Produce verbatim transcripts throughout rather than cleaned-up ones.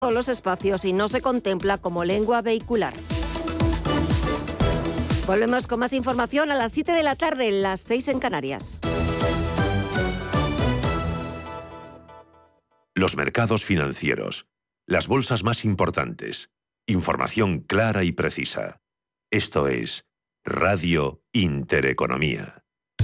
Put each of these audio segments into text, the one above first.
los espacios y no se contempla como lengua vehicular. Volvemos con más información a las siete de la tarde, las seis en Canarias. Los mercados financieros, las bolsas más importantes, información clara y precisa. Esto es Radio Intereconomía.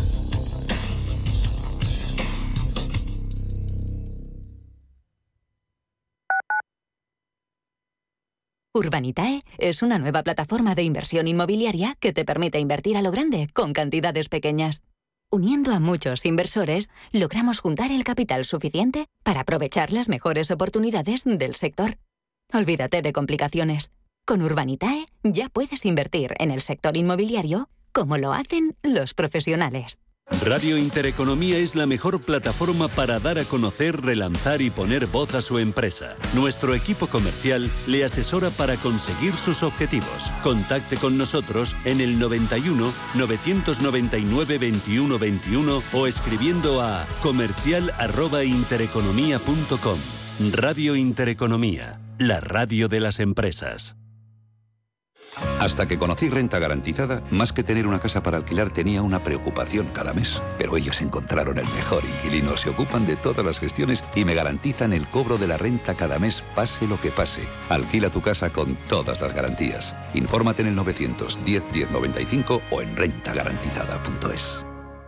Urbanitae es una nueva plataforma de inversión inmobiliaria que te permite invertir a lo grande con cantidades pequeñas. Uniendo a muchos inversores, logramos juntar el capital suficiente para aprovechar las mejores oportunidades del sector. Olvídate de complicaciones. Con Urbanitae ya puedes invertir en el sector inmobiliario como lo hacen los profesionales. Radio Intereconomía es la mejor plataforma para dar a conocer, relanzar y poner voz a su empresa. Nuestro equipo comercial le asesora para conseguir sus objetivos. Contacte con nosotros en el noventa y uno, novecientos noventa y nueve, veintiuno veintiuno o escribiendo a comercial arroba intereconomía punto com. Radio Intereconomía, la radio de las empresas. Hasta que conocí Renta Garantizada, más que tener una casa para alquilar tenía una preocupación cada mes. Pero ellos encontraron el mejor inquilino, se ocupan de todas las gestiones y me garantizan el cobro de la renta cada mes, pase lo que pase. Alquila tu casa con todas las garantías. Infórmate en el novecientos diez, diez noventa y cinco o en renta garantizada punto es.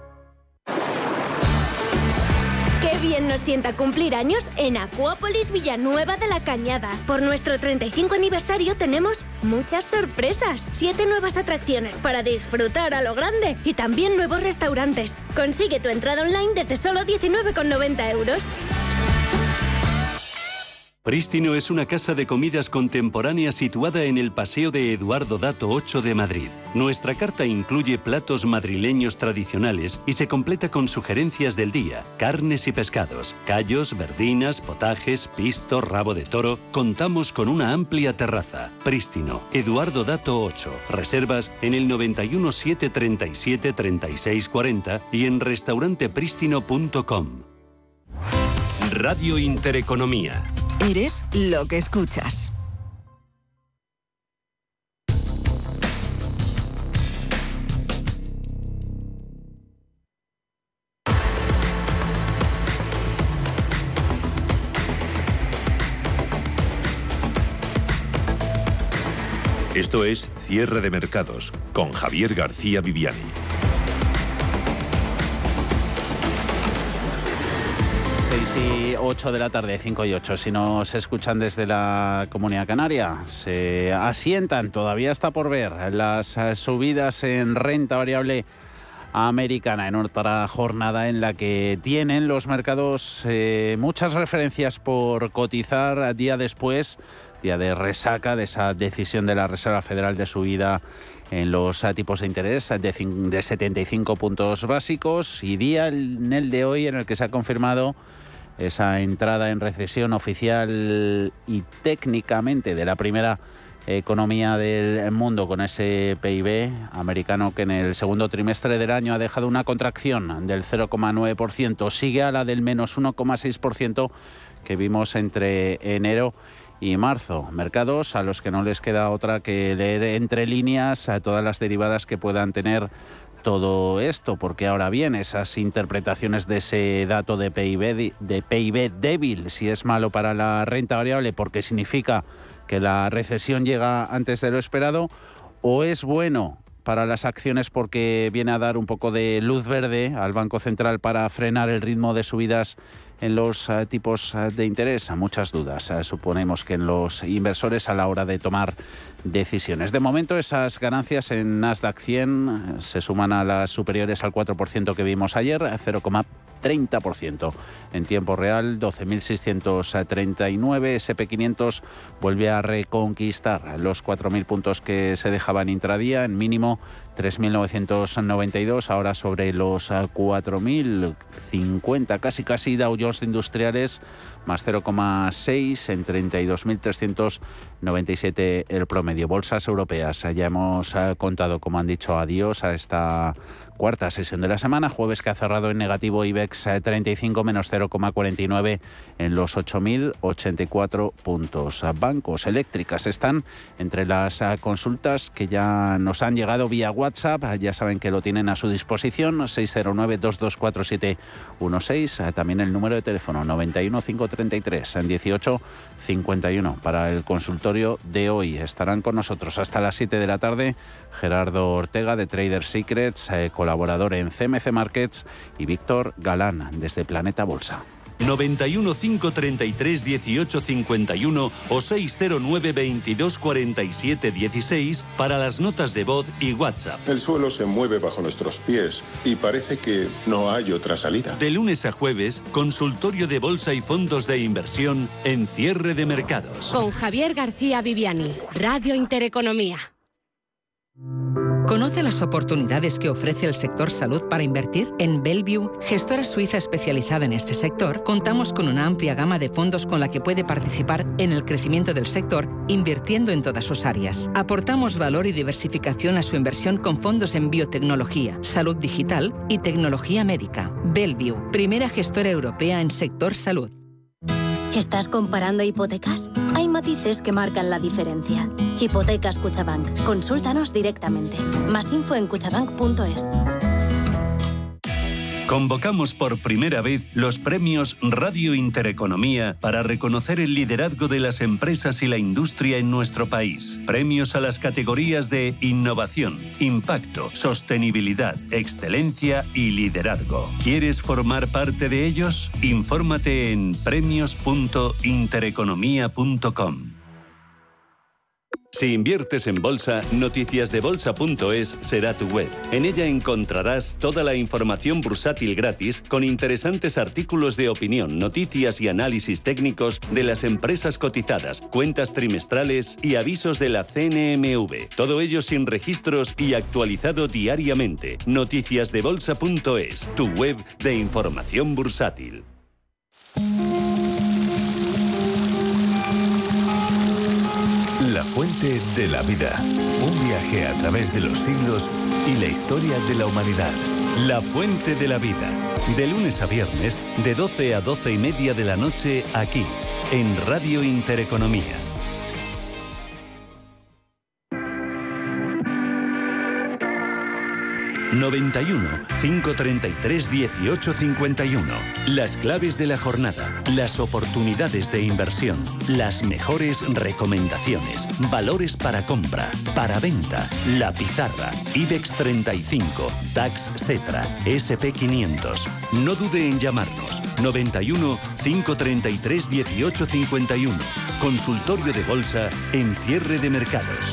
¡Qué bien nos sienta cumplir años en Acuópolis Villanueva de la Cañada! Por nuestro treinta y cinco aniversario tenemos muchas sorpresas. Siete nuevas atracciones para disfrutar a lo grande y también nuevos restaurantes. Consigue tu entrada online desde solo diecinueve con noventa euros. Prístino es una casa de comidas contemporánea situada en el Paseo de Eduardo Dato ocho de Madrid. Nuestra carta incluye platos madrileños tradicionales y se completa con sugerencias del día, carnes y pescados, callos, verdinas, potajes, pisto, rabo de toro. Contamos con una amplia terraza. Prístino, Eduardo Dato ocho. Reservas en el noventa y uno, setecientos treinta y siete, treinta y seis cuarenta y en restaurante prístino punto com. Radio Intereconomía. Eres lo que escuchas. Esto es Cierre de Mercados con Javier García Viviani. seis y ocho de la tarde, cinco y ocho. Si nos escuchan desde la Comunidad Canaria, se asientan, todavía está por ver, las subidas en renta variable americana en otra jornada en la que tienen los mercados eh, muchas referencias por cotizar día después, día de resaca de esa decisión de la Reserva Federal de subida en los tipos de interés de, de setenta y cinco puntos básicos y día en el de hoy en el que se ha confirmado esa entrada en recesión oficial y técnicamente de la primera economía del mundo con ese P I B americano que en el segundo trimestre del año ha dejado una contracción del cero coma nueve por ciento, sigue a la del menos uno coma seis por ciento que vimos entre enero y marzo. Mercados a los que no les queda otra que leer entre líneas a todas las derivadas que puedan tener todo esto, porque ahora bien, esas interpretaciones de ese dato de P I B, de P I B débil, si es malo para la renta variable porque significa que la recesión llega antes de lo esperado, o es bueno para las acciones porque viene a dar un poco de luz verde al Banco Central para frenar el ritmo de subidas en los uh, tipos uh, de interés. Muchas dudas, uh, suponemos que en los inversores a la hora de tomar decisiones. De momento esas ganancias en Nasdaq cien uh, se suman a las superiores al cuatro por ciento que vimos ayer, cero coma treinta por ciento en tiempo real, doce mil seiscientos treinta y nueve. ese pe quinientos vuelve a reconquistar los cuatro mil puntos que se dejaban intradía, en mínimo tres mil novecientos noventa y dos, ahora sobre los cuatro mil cincuenta, casi casi. Dow Jones de Industriales más cero coma seis en treinta y dos mil trescientos noventa y siete el promedio. Bolsas europeas, ya hemos contado, como han dicho, adiós a esta cuarta sesión de la semana, jueves que ha cerrado en negativo. IBEX treinta y cinco menos cero coma cuarenta y nueve en los ocho mil ochenta y cuatro puntos. Bancos, eléctricas están entre las consultas que ya nos han llegado vía WhatsApp. Ya saben que lo tienen a su disposición, seis cero nueve, dos dos cuatro siete uno seis. También el número de teléfono noventa y uno, cinco treinta y tres, dieciocho cincuenta y uno. Para el consultorio de hoy estarán con nosotros hasta las siete de la tarde Gerardo Ortega de Trader Secrets, eh, colaborador en C M C Markets, y Víctor Galán desde Planeta Bolsa. noventa y uno, cinco treinta y tres, dieciocho cincuenta y uno o seis cero nueve, veintidós cuarenta y siete dieciséis para las notas de voz y WhatsApp. El suelo se mueve bajo nuestros pies y parece que no hay otra salida. De lunes a jueves, consultorio de bolsa y fondos de inversión en cierre de mercados. Con Javier García Viviani, Radio Intereconomía. ¿Conoce las oportunidades que ofrece el sector salud para invertir? En Bellevue, gestora suiza especializada en este sector, contamos con una amplia gama de fondos con la que puede participar en el crecimiento del sector, invirtiendo en todas sus áreas. Aportamos valor y diversificación a su inversión con fondos en biotecnología, salud digital y tecnología médica. Bellevue, primera gestora europea en sector salud. ¿Estás comparando hipotecas? Hay matices que marcan la diferencia. Hipotecas Cuchabank. Consúltanos directamente. Más info en cuchabank punto es. Convocamos por primera vez los premios Radio Intereconomía para reconocer el liderazgo de las empresas y la industria en nuestro país. Premios a las categorías de innovación, impacto, sostenibilidad, excelencia y liderazgo. ¿Quieres formar parte de ellos? Infórmate en premios punto intereconomía punto com. Si inviertes en bolsa, noticias de bolsa punto es será tu web. En ella encontrarás toda la información bursátil gratis con interesantes artículos de opinión, noticias y análisis técnicos de las empresas cotizadas, cuentas trimestrales y avisos de la C N M V. Todo ello sin registros y actualizado diariamente. noticias de bolsa punto es, tu web de información bursátil. La fuente de la vida. Un viaje a través de los siglos y la historia de la humanidad. La fuente de la vida. De lunes a viernes, de doce a doce y media de la noche, aquí, en Radio Intereconomía. noventa y uno, cinco treinta y tres, dieciocho cincuenta y uno. Las claves de la jornada, las oportunidades de inversión, las mejores recomendaciones, valores para compra, para venta, la pizarra, IBEX treinta y cinco, DAX Setra, ese and pe quinientos. No dude en llamarnos. noventa y uno, cinco treinta y tres, dieciocho cincuenta y uno. Consultorio de bolsa en cierre de mercados.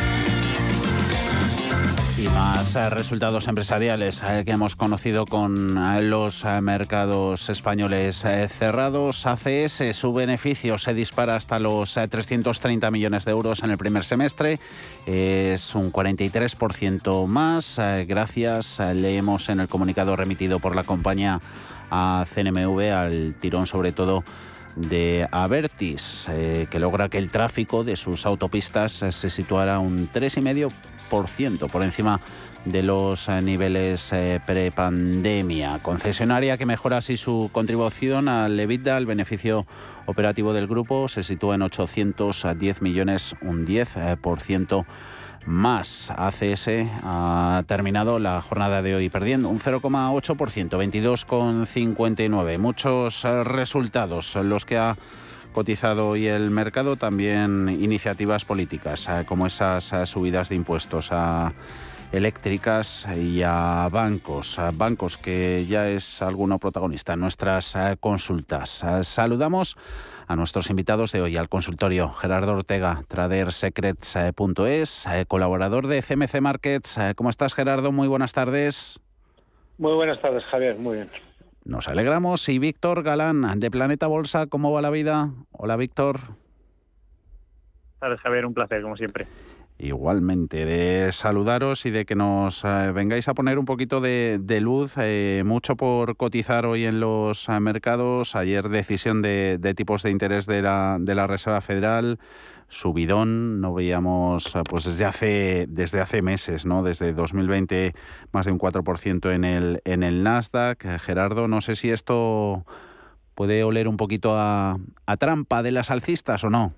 Y más eh, resultados empresariales eh, que hemos conocido con eh, los eh, mercados españoles eh, cerrados. A C S, su beneficio se dispara hasta los eh, trescientos treinta millones de euros en el primer semestre. Es un cuarenta y tres por ciento más. Eh, gracias, eh, leemos en el comunicado remitido por la compañía a C N M V, al tirón sobre todo de Abertis, eh, que logra que el tráfico de sus autopistas eh, se situara un tres coma cinco por ciento por encima de los eh, niveles eh, prepandemia. Concesionaria que mejora así su contribución al EBITDA, al beneficio operativo del grupo, se sitúa en ochocientos diez millones, un diez por ciento más. A C S ha terminado la jornada de hoy perdiendo un cero coma ocho por ciento, veintidós coma cincuenta y nueve. Muchos eh, resultados los que ha cotizado hoy el mercado, también iniciativas políticas, eh, como esas eh, subidas de impuestos a eléctricas y a bancos, a bancos que ya es alguno protagonista en nuestras eh, consultas. Eh, saludamos a nuestros invitados de hoy, al consultorio. Gerardo Ortega, trader secrets punto es, eh, colaborador de C M C Markets. Eh, ¿Cómo estás, Gerardo? Muy buenas tardes. Muy buenas tardes, Javier. Muy bien. Nos alegramos. Y Víctor Galán, de Planeta Bolsa, ¿cómo va la vida? Hola, Víctor. Buenas tardes, Javier. Un placer, como siempre. Igualmente, de saludaros y de que nos eh, vengáis a poner un poquito de, de luz. Eh, mucho por cotizar hoy en los eh, mercados. Ayer decisión de, de tipos de interés de la, de la Reserva Federal. Subidón, no veíamos pues desde hace desde hace meses, ¿no? Desde dos mil veinte más de un cuatro por ciento en el en el Nasdaq. Gerardo, no sé si esto puede oler un poquito a, a trampa de las alcistas o no.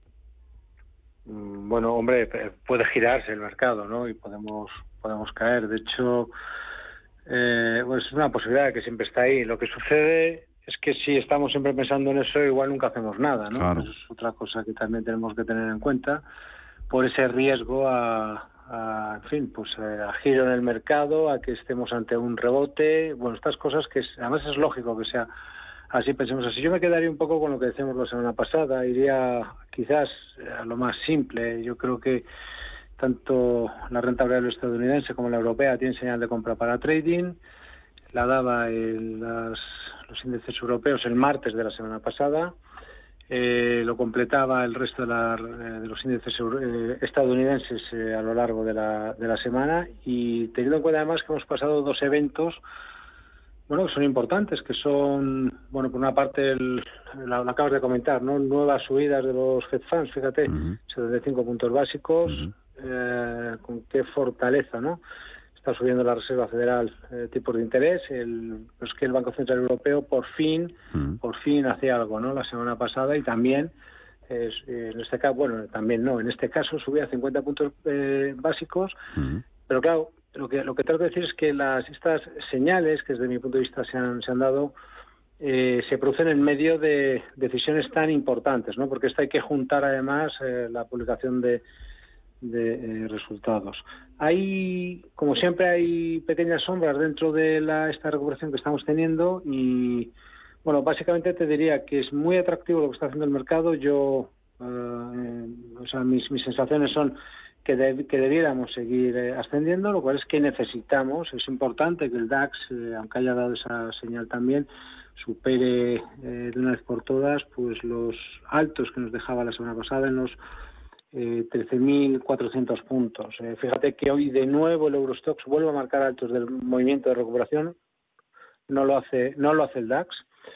Bueno, hombre, puede girarse el mercado, ¿no? Y podemos podemos caer. De hecho, eh, pues es una posibilidad que siempre está ahí. Lo que sucede es que si estamos siempre pensando en eso, igual nunca hacemos nada, ¿no? Claro. Eso es otra cosa que también tenemos que tener en cuenta, por ese riesgo a, a en fin, pues a giro en el mercado, a que estemos ante un rebote. Bueno, estas cosas que es, además es lógico que sea así, pensemos así. Yo me quedaría un poco con lo que decíamos la semana pasada, iría quizás a lo más simple. Yo creo que tanto la renta variable estadounidense como la europea tienen señal de compra para trading. La daba el, las, los índices europeos el martes de la semana pasada. Eh, lo completaba el resto de, la, de los índices eh, estadounidenses eh, a lo largo de la, de la semana. Y teniendo en cuenta además que hemos pasado dos eventos, bueno, que son importantes, que son, bueno, por una parte, el, la, la acabas de comentar, ¿no? Nuevas subidas de los Fed Funds, fíjate, uh-huh. setenta y cinco puntos básicos, uh-huh. eh, con qué fortaleza, ¿no? Está subiendo la Reserva Federal eh, tipos de interés. El, pues que el Banco Central Europeo por fin, uh-huh. por fin hacía algo, ¿no? La semana pasada, y también, eh, en este caso, bueno, también no, en este caso subía cincuenta puntos eh, básicos, uh-huh. pero claro, Lo que lo que trato de decir es que las estas señales, que desde mi punto de vista se han, se han dado, eh, se producen en medio de decisiones tan importantes, ¿no? Porque esto hay que juntar además eh, la publicación de, de eh, resultados. Hay, como siempre, hay pequeñas sombras dentro de la, esta recuperación que estamos teniendo y, bueno, básicamente te diría que es muy atractivo lo que está haciendo el mercado. Yo, eh, o sea, mis, mis sensaciones son que, de, que debiéramos seguir eh, ascendiendo, lo cual es que necesitamos, es importante que el DAX, eh, aunque haya dado esa señal también, supere eh, de una vez por todas pues los altos que nos dejaba la semana pasada en los eh, trece mil cuatrocientos puntos. Eh, fíjate que hoy de nuevo el Eurostoxx vuelve a marcar altos del movimiento de recuperación, no lo hace, no lo hace el DAX,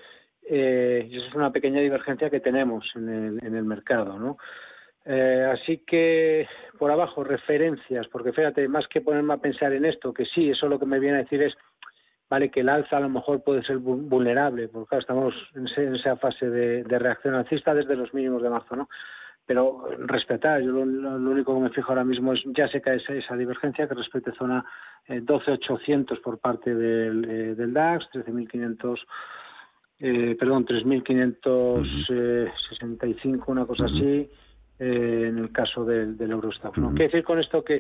eh, y eso es una pequeña divergencia que tenemos en el, en el mercado, ¿no? Eh, así que por abajo referencias, porque fíjate, más que ponerme a pensar en esto, que sí, eso lo que me viene a decir es, vale, que el alza a lo mejor puede ser vulnerable, porque claro, estamos en, ese, en esa fase de, de reacción alcista desde los mínimos de marzo, ¿no? Pero respetar, yo lo, lo único que me fijo ahora mismo es, ya se cae esa, esa divergencia, que respete zona eh, doce mil ochocientos por parte del, eh, del DAX, trece mil quinientos, eh, perdón, tres mil quinientos sesenta y cinco, una cosa así. Eh, en el caso del, del Eurostoxx, ¿no? Quiere decir con esto que,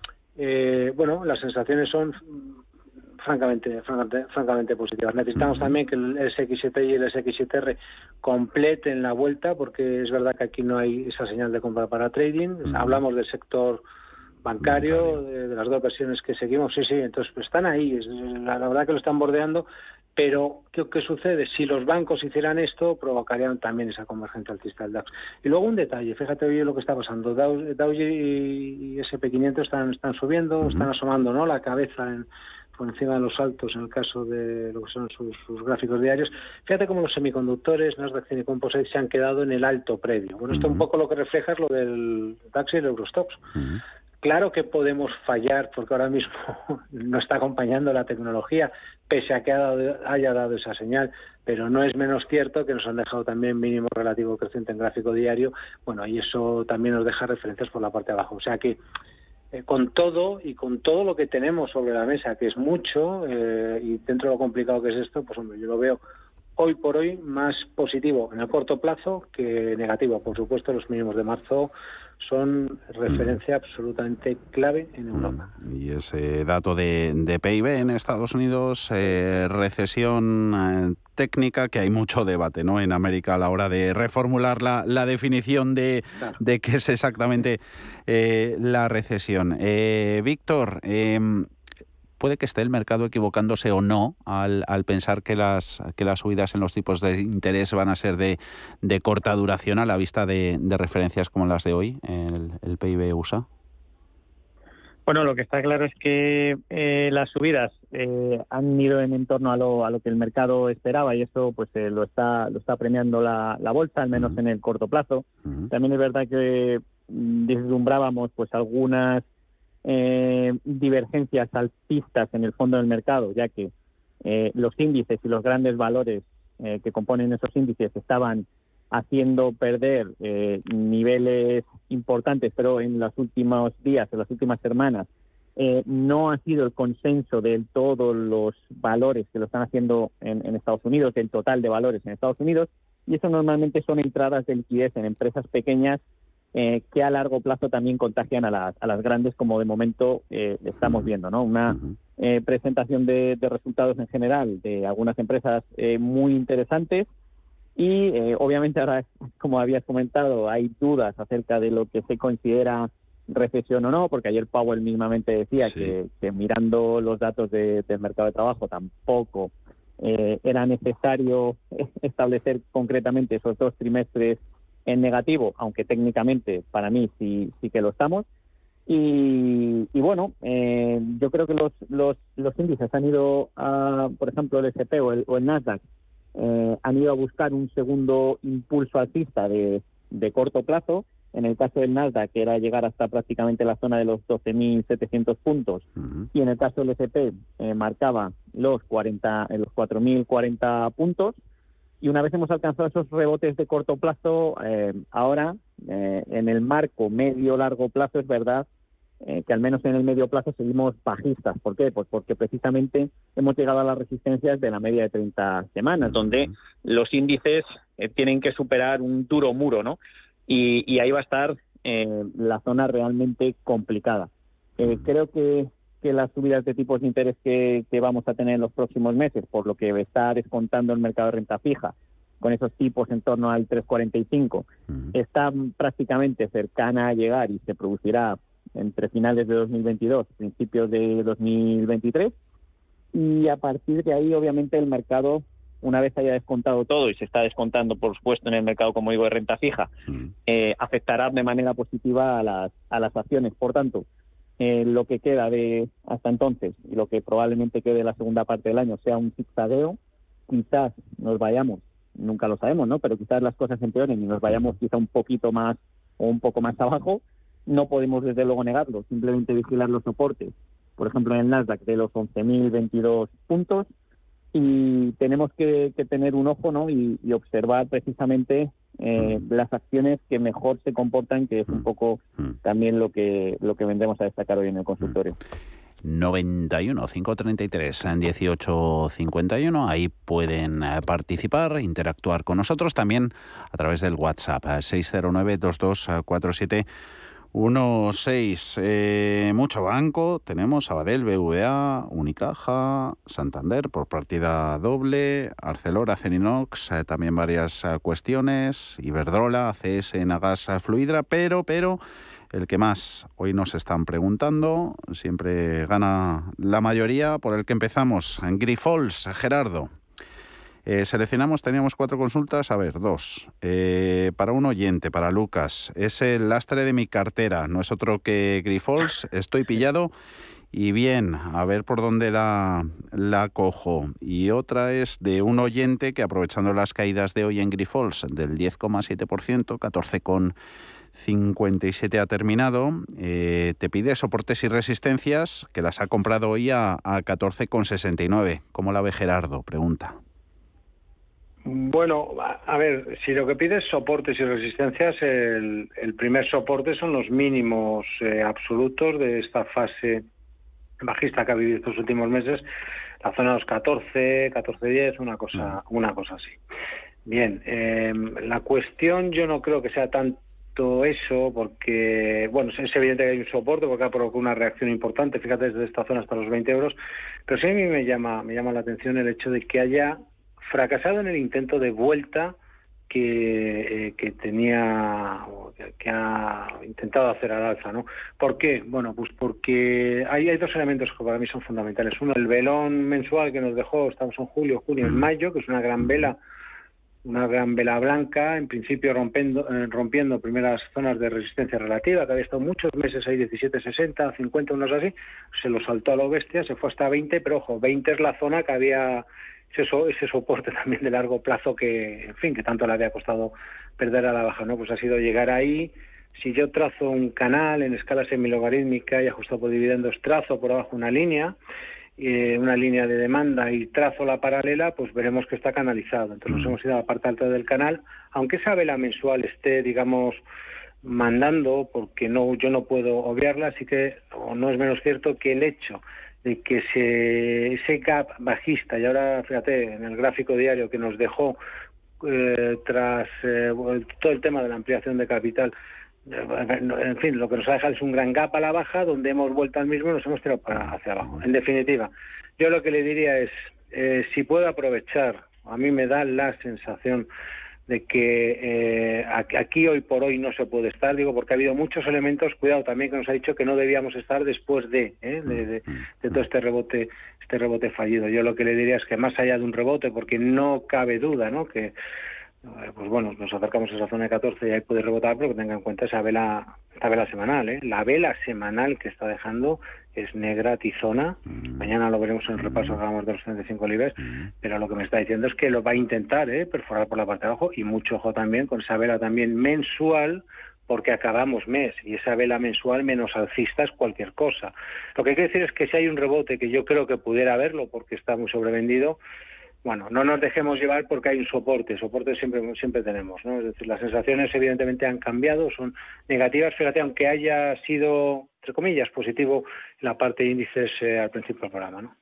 eh, bueno, las sensaciones son francamente, francamente, francamente positivas. Necesitamos también que el S X siete y el S X siete R completen la vuelta, porque es verdad que aquí no hay esa señal de compra para trading. Uh-huh. Hablamos del sector bancario, de, de las dos versiones que seguimos, sí, sí, entonces pues, están ahí, es, la, la verdad que lo están bordeando. Pero, ¿qué, ¿qué sucede? Si los bancos hicieran esto, provocarían también esa convergencia alcista del DAX. Y luego un detalle, fíjate hoy lo que está pasando. Dow, Dow y ese and pe quinientos están, están subiendo, uh-huh. están asomando, ¿no?, la cabeza en, por encima de los altos en el caso de lo que son sus, sus gráficos diarios. Fíjate cómo los semiconductores, Nasdaq y Composite se han quedado en el alto previo. Bueno, esto uh-huh. un poco lo que refleja es lo del DAX y el Eurostoxx. Uh-huh. Claro que podemos fallar porque ahora mismo no está acompañando la tecnología, pese a que haya dado, haya dado esa señal, pero no es menos cierto que nos han dejado también mínimo relativo creciente en gráfico diario. Bueno, y eso también nos deja referencias por la parte de abajo. O sea que eh, con todo y con todo lo que tenemos sobre la mesa, que es mucho, eh, y dentro de lo complicado que es esto, pues hombre, yo lo veo hoy por hoy más positivo en el corto plazo que negativo. Por supuesto, los mínimos de marzo son referencia absolutamente clave en Europa. Y ese dato de, de P I B en Estados Unidos, eh, recesión eh, técnica, que hay mucho debate, ¿no?, en América a la hora de reformular la, la definición de, claro. de qué es exactamente eh, la recesión. Eh, Víctor, eh, ¿puede que esté el mercado equivocándose o no al, al pensar que las, que las subidas en los tipos de interés van a ser de, de corta duración a la vista de, de referencias como las de hoy, el, el P I B U S A? Bueno, lo que está claro es que eh, las subidas eh, han ido en, en torno a lo, a lo que el mercado esperaba y eso pues eh, lo está lo está premiando la, la bolsa, al menos uh-huh. en el corto plazo. Uh-huh. También es verdad que vislumbrábamos pues algunas eh, divergencias alcistas en el fondo del mercado, ya que eh, los índices y los grandes valores eh, que componen esos índices estaban haciendo perder eh, niveles importantes, pero en los últimos días, en las últimas semanas, eh, no ha sido el consenso de todos los valores que lo están haciendo en, en Estados Unidos, del total de valores en Estados Unidos, y eso normalmente son entradas de liquidez en empresas pequeñas eh, que a largo plazo también contagian a las, a las grandes, como de momento eh, estamos viendo, ¿no? Una eh, presentación de, de resultados en general de algunas empresas eh, muy interesantes. Y eh, obviamente ahora, como habías comentado, hay dudas acerca de lo que se considera recesión o no, porque ayer Powell mismamente decía sí. que, que mirando los datos de, del mercado de trabajo tampoco eh, era necesario establecer concretamente esos dos trimestres en negativo, aunque técnicamente para mí sí, sí que lo estamos. Y, y bueno, eh, yo creo que los, los, los índices han ido a, por ejemplo, el ese and pe o el, o el Nasdaq, Eh, han ido a buscar un segundo impulso alcista de, de corto plazo. En el caso del Nasdaq, que era llegar hasta prácticamente la zona de los doce mil setecientos puntos, uh-huh. y en el caso del ese and pe eh, marcaba los cuarenta, eh, los cuatro mil cuarenta puntos. Y una vez hemos alcanzado esos rebotes de corto plazo, eh, ahora eh, en el marco medio-largo plazo es verdad Eh, que al menos en el medio plazo seguimos bajistas. ¿Por qué? Pues porque precisamente hemos llegado a las resistencias de la media de treinta semanas, donde los índices eh, tienen que superar un duro muro, ¿no? Y, y ahí va a estar eh, la zona realmente complicada. Eh, creo que, que las subidas de tipos de interés que, que vamos a tener en los próximos meses, por lo que está descontando el mercado de renta fija, con esos tipos en torno al tres cuarenta y cinco, uh-huh. está prácticamente cercana a llegar y se producirá entre finales de dos mil veintidós, principios de dos mil veintitrés, y a partir de ahí, obviamente, el mercado, una vez haya descontado todo, y se está descontando, por supuesto, en el mercado, como digo, de renta fija, mm. eh, afectará de manera positiva a las, a las acciones. Por tanto, eh, lo que queda de hasta entonces, y lo que probablemente quede la segunda parte del año, sea un zigzagueo, quizás nos vayamos, nunca lo sabemos, ¿no? Pero quizás las cosas empeoren y nos vayamos quizá un poquito más o un poco más abajo. No podemos desde luego negarlo, simplemente vigilar los soportes, por ejemplo en el Nasdaq de los once mil veintidós puntos, y tenemos que, que tener un ojo, ¿no? y, y observar precisamente eh, las acciones que mejor se comportan, que es un poco también lo que lo que vendremos a destacar hoy en el consultorio. noventa y uno, quinientos treinta y tres, dieciocho cincuenta y uno. Ahí pueden participar, interactuar con nosotros también a través del WhatsApp seis cero nueve, dos dos cuatro siete uno seis. Eh, mucho banco. Tenemos Sabadell, B B V A, Unicaja, Santander por partida doble, Arcelor, Acerinox, eh, también varias eh, cuestiones, Iberdrola, A C S, Nagas, Fluidra, pero, pero el que más hoy nos están preguntando, siempre gana la mayoría, por el que empezamos, en Grifols, Gerardo. Eh, seleccionamos, teníamos cuatro consultas, a ver, dos. Eh, para un oyente, para Lucas, es el lastre de mi cartera, no es otro que Grifols, estoy pillado y bien, a ver por dónde la, la cojo. Y otra es de un oyente que, aprovechando las caídas de hoy en Grifols del diez coma siete por ciento, catorce coma cincuenta y siete ha terminado, eh, te pide soportes y resistencias, que las ha comprado hoy a, a catorce coma sesenta y nueve. ¿Cómo la ve Gerardo? Pregunta. Bueno, a ver, si lo que pides soportes y resistencias, el, el primer soporte son los mínimos eh, absolutos de esta fase bajista que ha vivido estos últimos meses, la zona de los catorce, catorce diez, una cosa, una cosa así. Bien, eh, la cuestión yo no creo que sea tanto eso, porque, bueno, es evidente que hay un soporte porque ha provocado una reacción importante, fíjate, desde esta zona hasta los veinte euros, pero sí a mí me llama, me llama la atención el hecho de que haya fracasado en el intento de vuelta que, eh, que tenía, que ha intentado hacer al alza, ¿no? ¿Por qué? Bueno, pues porque hay, hay dos elementos que para mí son fundamentales. Uno, el velón mensual que nos dejó, estamos en julio, junio, en mayo, que es una gran vela una gran vela blanca, en principio rompiendo, eh, rompiendo primeras zonas de resistencia relativa, que había estado muchos meses ahí, diecisiete sesenta, cincuenta, unos así, se lo saltó a lo bestia, se fue hasta veinte, pero ojo, veinte es la zona que había ese, ese soporte también de largo plazo que, en fin, que tanto le había costado perder a la baja, ¿no? Pues ha sido llegar ahí. Si yo trazo un canal en escala semilogarítmica y ajustado por dividendos, trazo por abajo una línea, eh, una línea de demanda y trazo la paralela, pues veremos que está canalizado. Entonces nos hemos ido a la parte alta del canal, aunque esa vela mensual esté, digamos, mandando, porque no, yo no puedo obviarla, así que o no es menos cierto que el hecho de que se, ese gap bajista, y ahora fíjate en el gráfico diario que nos dejó eh, tras eh, todo el tema de la ampliación de capital, en fin, lo que nos ha dejado es un gran gap a la baja, donde hemos vuelto al mismo y nos hemos tirado para hacia abajo. En definitiva, yo lo que le diría es, eh, si puedo aprovechar, a mí me da la sensación de que eh, aquí hoy por hoy no se puede estar, digo, porque ha habido muchos elementos, cuidado también, que nos ha dicho que no debíamos estar después de, ¿eh? de, de, de todo este rebote, este rebote fallido. Yo lo que le diría es que más allá de un rebote, porque no cabe duda, ¿no?, que pues bueno, nos acercamos a esa zona de catorce y ahí puede rebotar, pero que tenga en cuenta esa vela, esta vela semanal, ¿eh? La vela semanal que está dejando es negra, tizona. Mm. Mañana lo veremos en el repaso que hagamos de los treinta y cinco libres, mm. pero lo que me está diciendo es que lo va a intentar, ¿eh?, perforar por la parte de abajo, y mucho ojo también con esa vela también mensual, porque acabamos mes, y esa vela mensual menos alcista es cualquier cosa. Lo que hay que decir es que si hay un rebote, que yo creo que pudiera haberlo porque está muy sobrevendido, bueno, no nos dejemos llevar porque hay un soporte, soporte siempre siempre tenemos, ¿no? Es decir, las sensaciones evidentemente han cambiado, son negativas, fíjate, aunque haya sido, entre comillas, positivo la parte de índices eh, al principio del programa, ¿no?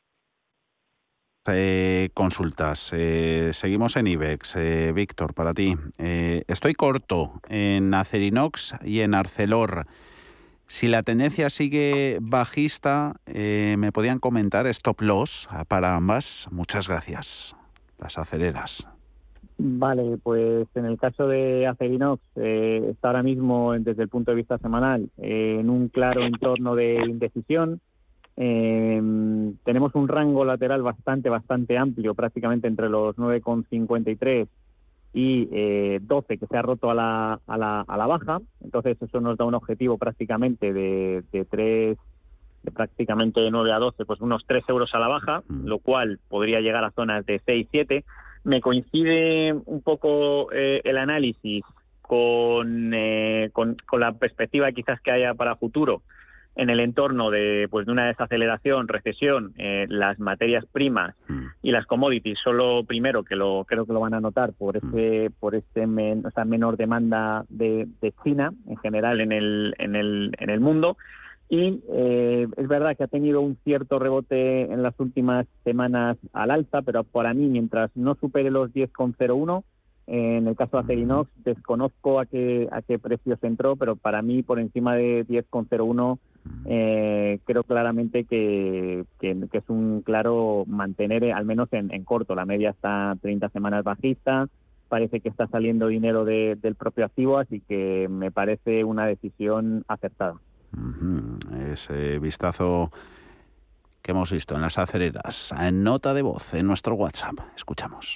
Eh, consultas. Eh, seguimos en IBEX. Eh, Víctor, para ti. Eh, estoy corto en Acerinox y en Arcelor. Si la tendencia sigue bajista, eh, ¿me podían comentar stop loss para ambas? Muchas gracias. Las aceleras. Vale, pues en el caso de Acerinox, eh, está ahora mismo, desde el punto de vista semanal, eh, en un claro entorno de indecisión. Eh, tenemos un rango lateral bastante, bastante amplio, prácticamente entre los nueve coma cincuenta y tres y eh, doce, que se ha roto a la, a la, a la baja. Entonces eso nos da un objetivo prácticamente de, de tres, de prácticamente de nueve a doce, pues unos tres euros a la baja, lo cual podría llegar a zonas de seis, siete. Me coincide un poco eh, el análisis con, eh, con, con la perspectiva quizás que haya para futuro en el entorno de pues de una desaceleración, recesión. Eh, las materias primas y las commodities son lo primero que lo creo que lo van a notar por ese por ese men, o sea, menor demanda de, de China en general en el en el en el mundo. Y eh, es verdad que ha tenido un cierto rebote en las últimas semanas al alza, pero para mí, mientras no supere los diez coma cero uno, eh, en el caso de Acerinox, desconozco a qué a qué precios entró, pero para mí por encima de diez coma cero uno eh, creo claramente que, que, que es un claro mantener, al menos en, en corto. La media está treinta semanas bajista, parece que está saliendo dinero de, del propio activo, así que me parece una decisión acertada. Uh-huh. Ese vistazo que hemos visto en las aceleras. En nota de voz en nuestro WhatsApp. Escuchamos.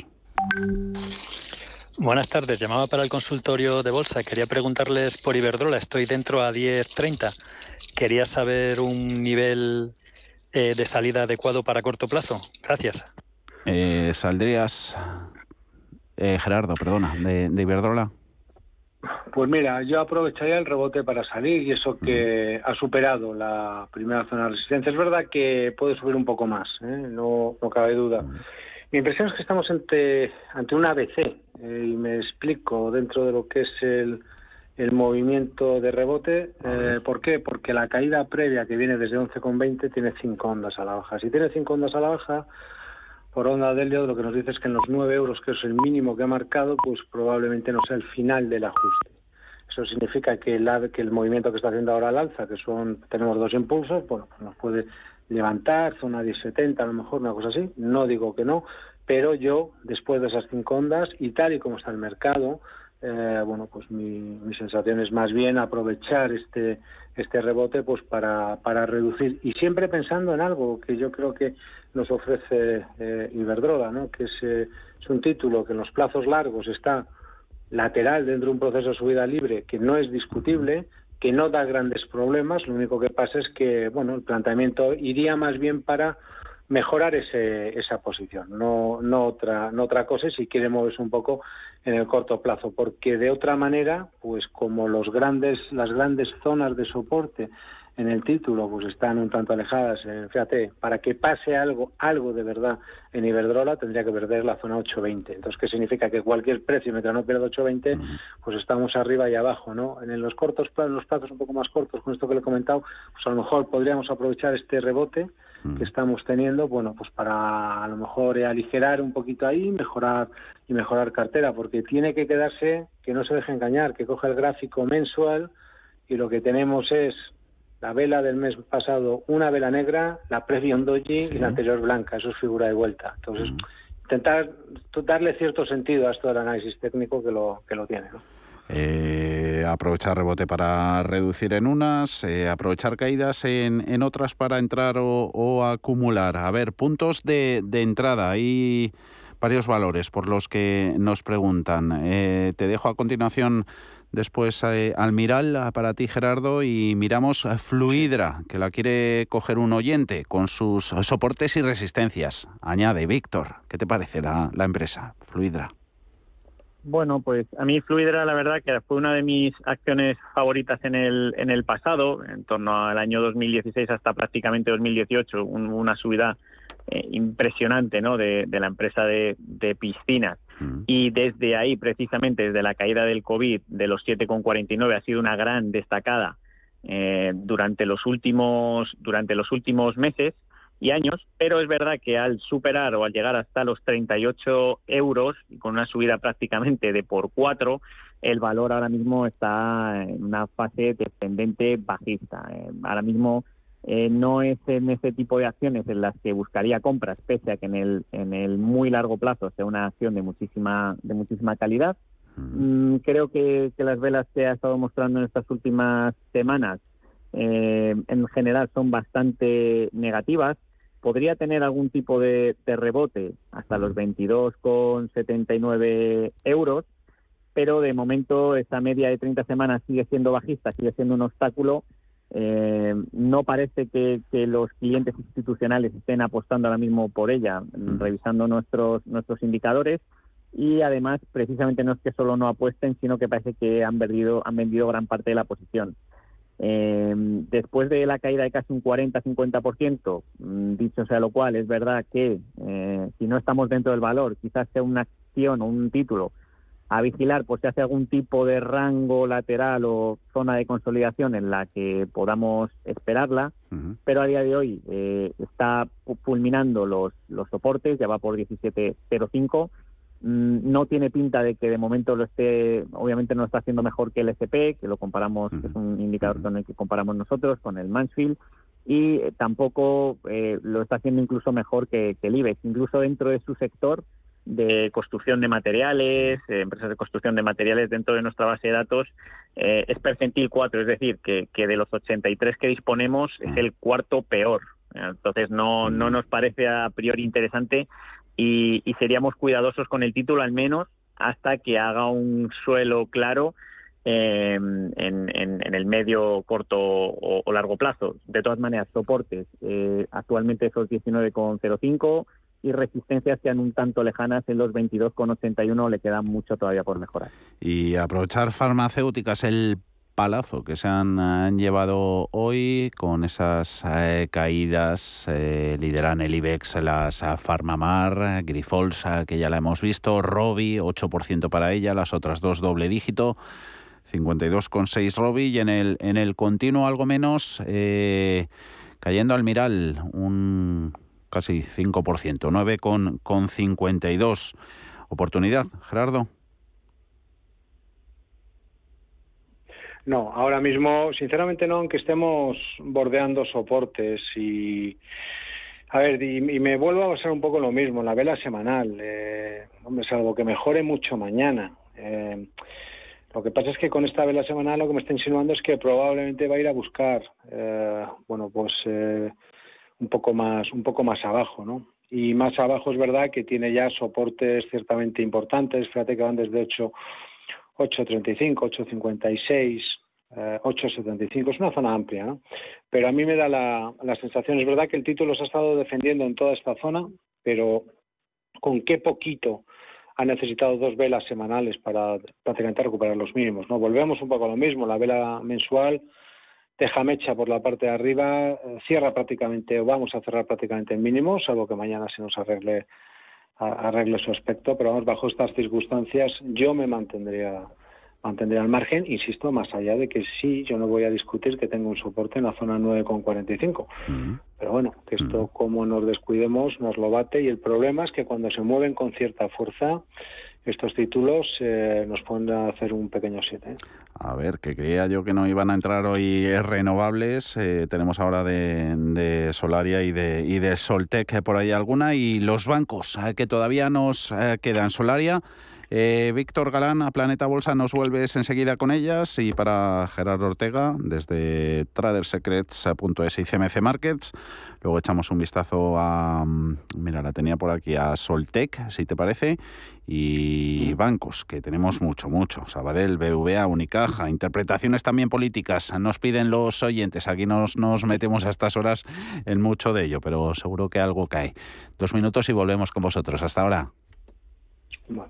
Buenas tardes. Llamaba para el consultorio de bolsa. Quería preguntarles por Iberdrola. Estoy dentro a diez treinta. Quería saber un nivel eh, de salida adecuado para corto plazo. Gracias. Eh, ¿Saldrías, eh, Gerardo, perdona, de, de Iberdrola? Pues mira, yo aprovecharía el rebote para salir, y eso que ha superado la primera zona de resistencia. Es verdad que puede subir un poco más, ¿eh? no, no cabe duda. Mi impresión es que estamos ante, ante un A B C, eh, y me explico dentro de lo que es el, el movimiento de rebote. Eh, ¿Por qué? Porque la caída previa, que viene desde once coma veinte, tiene cinco ondas a la baja. Si tiene cinco ondas a la baja, por onda de Elliott, lo que nos dice es que en los nueve euros, que es el mínimo que ha marcado, pues probablemente no sea el final del ajuste. Eso significa que el, que el movimiento que está haciendo ahora al alza, que son tenemos dos impulsos, bueno, pues nos puede levantar, zona diez setenta, a lo mejor, una cosa así. No digo que no, pero yo, después de esas cinco ondas, y tal y como está el mercado, eh, bueno, pues mi, mi sensación es más bien aprovechar este este rebote pues para, para reducir, y siempre pensando en algo que yo creo que nos ofrece eh, Iberdrola, ¿no? Que es, eh, es un título que en los plazos largos está lateral dentro de un proceso de subida libre que no es discutible, que no da grandes problemas. Lo único que pasa es que, bueno, el planteamiento iría más bien para mejorar ese, esa posición, no, no otra, no otra cosa, si quiere moverse un poco en el corto plazo, porque de otra manera, pues como los grandes, las grandes zonas de soporte en el título pues están un tanto alejadas, eh, fíjate, para que pase algo, algo de verdad en Iberdrola tendría que perder la zona ocho veinte. Entonces, ¿qué significa? Que cualquier precio, mientras no pierda ocho veinte, pues estamos arriba y abajo, ¿no? En los cortos plazos, los plazos un poco más cortos, con esto que le he comentado, pues a lo mejor podríamos aprovechar este rebote que estamos teniendo, bueno, pues para a lo mejor eh, aligerar un poquito ahí, mejorar y mejorar cartera, porque tiene que quedarse, que no se deje engañar, que coja el gráfico mensual y lo que tenemos es la vela del mes pasado, una vela negra, la previa un doji sí. y la anterior blanca, eso es figura de vuelta. Entonces, mm. intentar darle cierto sentido a esto del análisis técnico que lo que lo tiene, ¿no? Eh, aprovechar rebote para reducir en unas, eh, aprovechar caídas en, en otras para entrar o, o acumular. A ver, puntos de, de entrada. Hay varios valores por los que nos preguntan. Eh, te dejo a continuación después eh, Almiral para ti, Gerardo, y miramos a Fluidra, que la quiere coger un oyente con sus soportes y resistencias. Añade, Víctor, ¿qué te parece la, la empresa Fluidra? Bueno, pues a mí Fluidra la verdad que fue una de mis acciones favoritas en el en el pasado, en torno al año dos mil dieciséis hasta prácticamente dos mil dieciocho, un, una subida eh, impresionante, ¿no? de, de la empresa de, de piscinas. Mm. Y desde ahí, precisamente desde la caída del COVID, de los siete coma cuarenta y nueve, ha sido una gran destacada eh, durante los últimos durante los últimos meses y años, pero es verdad que al superar o al llegar hasta los treinta y ocho euros, y con una subida prácticamente de por cuatro, el valor ahora mismo está en una fase descendente bajista. Eh, ahora mismo eh, no es en ese tipo de acciones en las que buscaría compras, pese a que en el en el muy largo plazo sea una acción de muchísima de muchísima calidad. Mm, creo que, que las velas que ha estado mostrando en estas últimas semanas eh, en general son bastante negativas. Podría tener algún tipo de, de rebote hasta los veintidós coma setenta y nueve euros, pero de momento esta media de treinta semanas sigue siendo bajista, sigue siendo un obstáculo. Eh, no parece que, que los clientes institucionales estén apostando ahora mismo por ella, revisando nuestros nuestros indicadores, y además precisamente no es que solo no apuesten, sino que parece que han vendido, han vendido gran parte de la posición. Eh, después de la caída de casi un cuarenta a cincuenta por ciento, dicho sea lo cual, es verdad que eh, si no estamos dentro del valor, quizás sea una acción o un título a vigilar, pues si hace algún tipo de rango lateral o zona de consolidación en la que podamos esperarla, uh-huh. pero a día de hoy eh, está fulminando los, los soportes, ya va por diecisiete cero cinco. No tiene pinta de que de momento lo esté, obviamente no lo está haciendo mejor que el S and P, que lo comparamos, uh-huh. que es un indicador con el que comparamos nosotros, con el Mansfield, y eh, tampoco eh, lo está haciendo incluso mejor que, que el IBEX, incluso dentro de su sector de construcción de materiales, eh, empresas de construcción de materiales dentro de nuestra base de datos, eh, es percentil cuatro, es decir, que, que de los ochenta y tres que disponemos es el cuarto peor. Entonces no, no nos parece a priori interesante. Y, y seríamos cuidadosos con el título al menos hasta que haga un suelo claro eh, en, en, en el medio, corto o, o largo plazo. De todas maneras, soportes eh, actualmente esos diecinueve coma cero cinco y resistencias sean un tanto lejanas en los veintidós coma ochenta y uno, le queda mucho todavía por mejorar. Y aprovechar farmacéuticas, el palazo que se han, han llevado hoy con esas eh, caídas, eh, lideran el IBEX las uh, Farmamar, Grifols, uh, que ya la hemos visto, Robi, ocho por ciento para ella, las otras dos doble dígito, cincuenta y dos coma seis Robi, y en el, en el continuo algo menos, eh, cayendo Almiral, un casi cinco por ciento, nueve coma cincuenta y dos. ¿Oportunidad, Gerardo? No, ahora mismo, sinceramente no, aunque estemos bordeando soportes y... A ver, y, y me vuelvo a basar un poco en lo mismo, en la vela semanal. Eh, hombre, salvo que mejore mucho mañana. Eh, lo que pasa es que con esta vela semanal lo que me está insinuando es que probablemente va a ir a buscar, eh, bueno, pues... Eh, un poco más, un poco más abajo, ¿no? Y más abajo es verdad que tiene ya soportes ciertamente importantes. Fíjate que van desde ocho treinta y cinco, ocho cincuenta y seis, eh, ocho setenta y cinco. Es una zona amplia, ¿no? Pero a mí me da la, la sensación, es verdad que el título se ha estado defendiendo en toda esta zona, pero con qué poquito ha necesitado dos velas semanales para prácticamente recuperar los mínimos, ¿no? Volvemos un poco a lo mismo. La vela mensual deja mecha por la parte de arriba, eh, cierra prácticamente, o vamos a cerrar prácticamente en mínimos, salvo que mañana se nos arregle a, arregle su aspecto, pero vamos, bajo estas circunstancias yo me mantendría mantendría al margen, insisto, más allá de que sí, yo no voy a discutir que tenga un soporte en la zona nueve coma cuarenta y cinco, uh-huh. Pero bueno, que esto uh-huh. como nos descuidemos nos lo bate, y el problema es que cuando se mueven con cierta fuerza estos títulos eh, nos pueden hacer un pequeño siete. ¿eh? A ver, que creía yo que no iban a entrar hoy renovables. Eh, tenemos ahora de, de Solaria y de, y de Soltec por ahí alguna. Y los bancos eh, que todavía nos eh, quedan. Solaria, eh, Víctor Galán, a Planeta Bolsa, nos vuelves enseguida con ellas. Y para Gerardo Ortega, desde trader secrets punto es y C M C Markets. Luego echamos un vistazo a, mira, la tenía por aquí, a Soltec, si te parece, y bancos, que tenemos mucho, mucho. Sabadell, B B V A, Unicaja, interpretaciones también políticas. Nos piden los oyentes, aquí nos, nos metemos a estas horas en mucho de ello, pero seguro que algo cae. Dos minutos y volvemos con vosotros. Hasta ahora. Bueno.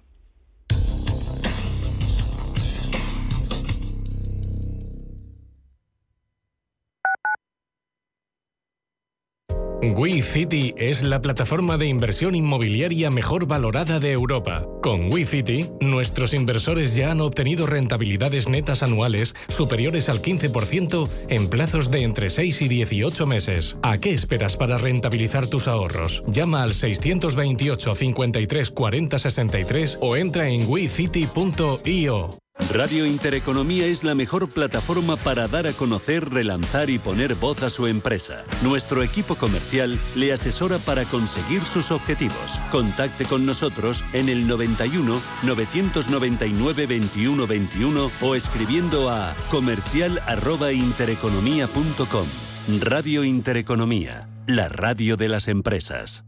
WeCity es la plataforma de inversión inmobiliaria mejor valorada de Europa. Con WeCity, nuestros inversores ya han obtenido rentabilidades netas anuales superiores al quince por ciento en plazos de entre seis y dieciocho meses. ¿A qué esperas para rentabilizar tus ahorros? Llama al seiscientos veintiocho, cincuenta y tres, cuarenta, sesenta y tres o entra en we city punto i o. Radio Intereconomía es la mejor plataforma para dar a conocer, relanzar y poner voz a su empresa. Nuestro equipo comercial le asesora para conseguir sus objetivos. Contacte con nosotros en el noventa y uno, novecientos noventa y nueve, veintiuno veintiuno o escribiendo a comercial arroba intereconomía punto com. Radio Intereconomía, la radio de las empresas.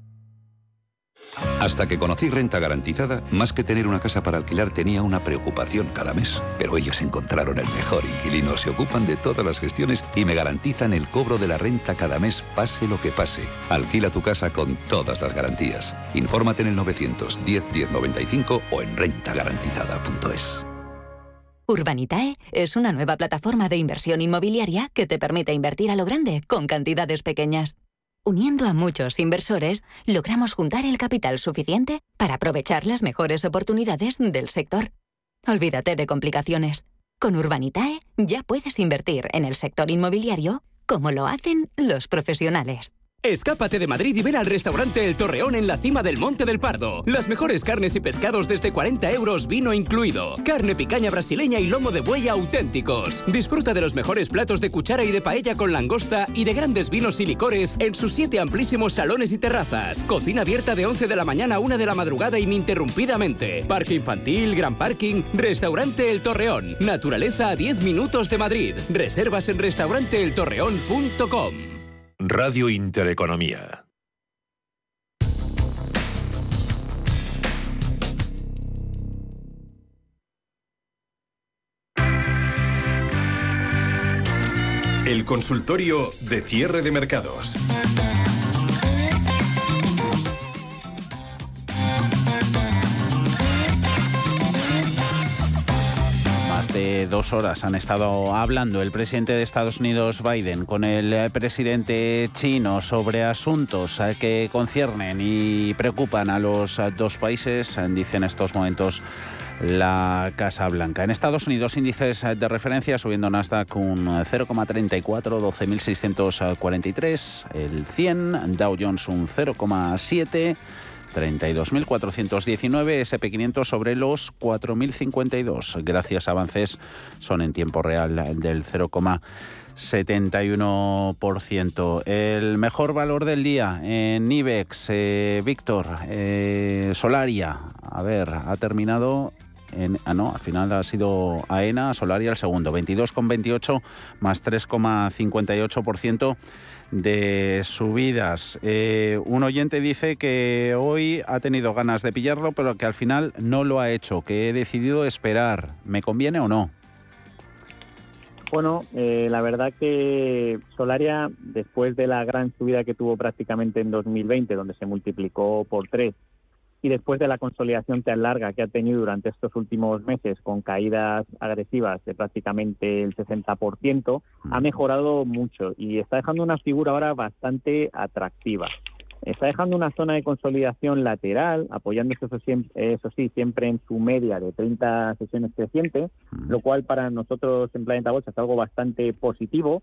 Hasta que conocí Renta Garantizada, más que tener una casa para alquilar tenía una preocupación cada mes. Pero ellos encontraron el mejor inquilino, se ocupan de todas las gestiones y me garantizan el cobro de la renta cada mes, pase lo que pase. Alquila tu casa con todas las garantías. Infórmate en el novecientos diez, diez noventa y cinco o en renta garantizada punto es. Urbanitae es una nueva plataforma de inversión inmobiliaria que te permite invertir a lo grande con cantidades pequeñas. Uniendo a muchos inversores, logramos juntar el capital suficiente para aprovechar las mejores oportunidades del sector. Olvídate de complicaciones. Con Urbanitae ya puedes invertir en el sector inmobiliario como lo hacen los profesionales. Escápate de Madrid y ven al restaurante El Torreón en la cima del Monte del Pardo. Las mejores carnes y pescados desde cuarenta euros, vino incluido. Carne picaña brasileña y lomo de buey auténticos. Disfruta de los mejores platos de cuchara y de paella con langosta y de grandes vinos y licores en sus siete amplísimos salones y terrazas. Cocina abierta de once de la mañana a una de la madrugada ininterrumpidamente. Parque infantil, gran parking. Restaurante El Torreón. Naturaleza a diez minutos de Madrid. Reservas en restaurante el torreón punto com. Radio Intereconomía. El consultorio de cierre de mercados. De dos horas han estado hablando el presidente de Estados Unidos, Biden, con el presidente chino sobre asuntos que conciernen y preocupan a los dos países, dice en estos momentos la Casa Blanca. En Estados Unidos, índices de referencia subiendo Nasdaq un cero coma treinta y cuatro, doce mil seiscientos cuarenta y tres, el cien, Dow Jones un cero coma siete, treinta y dos mil cuatrocientos diecinueve, ese and pe quinientos sobre los cuatro mil cincuenta y dos. Gracias a avances son en tiempo real del cero coma setenta y uno por ciento. El mejor valor del día en IBEX, eh, Víctor, eh, Solaria, a ver, ha terminado En, ah, no, al final ha sido AENA, Solaria el segundo, veintidós coma veintiocho más tres coma cincuenta y ocho por ciento de subidas. Eh, un oyente dice que hoy ha tenido ganas de pillarlo, pero que al final no lo ha hecho, que he decidido esperar. ¿Me conviene o no? Bueno, eh, la verdad que Solaria, después de la gran subida que tuvo prácticamente en dos mil veinte, donde se multiplicó por tres, y después de la consolidación tan larga que ha tenido durante estos últimos meses, con caídas agresivas de prácticamente el sesenta por ciento, ha mejorado mucho y está dejando una figura ahora bastante atractiva. Está dejando una zona de consolidación lateral, apoyándose, eso, siempre, eso sí, siempre en su media de treinta sesiones crecientes, lo cual para nosotros en Planeta Bolsa es algo bastante positivo.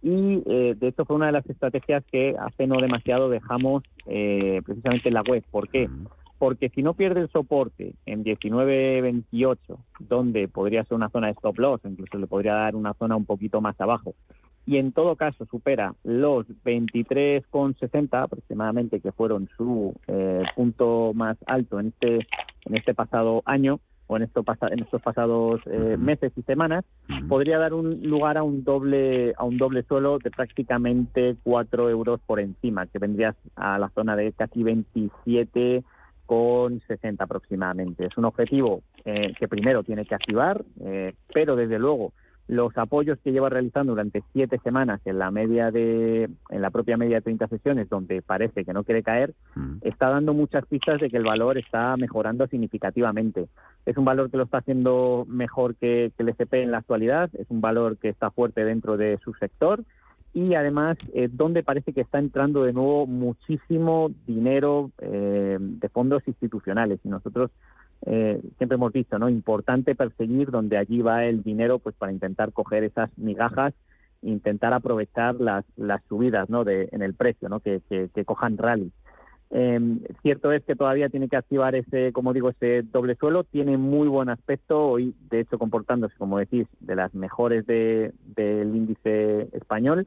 Y eh, de hecho fue una de las estrategias que hace no demasiado dejamos eh, precisamente en la web. ¿Por qué? Porque si no pierde el soporte en diecinueve veintiocho, donde podría ser una zona de stop loss, incluso le podría dar una zona un poquito más abajo, y en todo caso supera los veintitrés coma sesenta aproximadamente, que fueron su eh, punto más alto en este en este pasado año, o en, esto pasa, en estos pasados eh, meses y semanas, podría dar un lugar a un doble a un doble suelo de prácticamente cuatro euros por encima, que vendría a la zona de casi veintisiete con sesenta aproximadamente. Es un objetivo eh, que primero tiene que activar, eh, pero desde luego los apoyos que lleva realizando durante siete semanas en la media de en la propia media de treinta sesiones, donde parece que no quiere caer, mm. está dando muchas pistas de que el valor está mejorando significativamente. Es un valor que lo está haciendo mejor que, que el S and P en la actualidad, es un valor que está fuerte dentro de su sector, y además eh, donde parece que está entrando de nuevo muchísimo dinero eh, de fondos institucionales. Y nosotros eh, siempre hemos dicho, ¿no?, importante perseguir donde allí va el dinero, pues para intentar coger esas migajas, intentar aprovechar las las subidas, ¿no?, de en el precio, ¿no?, que, que, que cojan rally. Eh, cierto es que todavía tiene que activar ese, como digo, ese doble suelo. Tiene muy buen aspecto hoy, de hecho comportándose, como decís, de las mejores de, del índice español.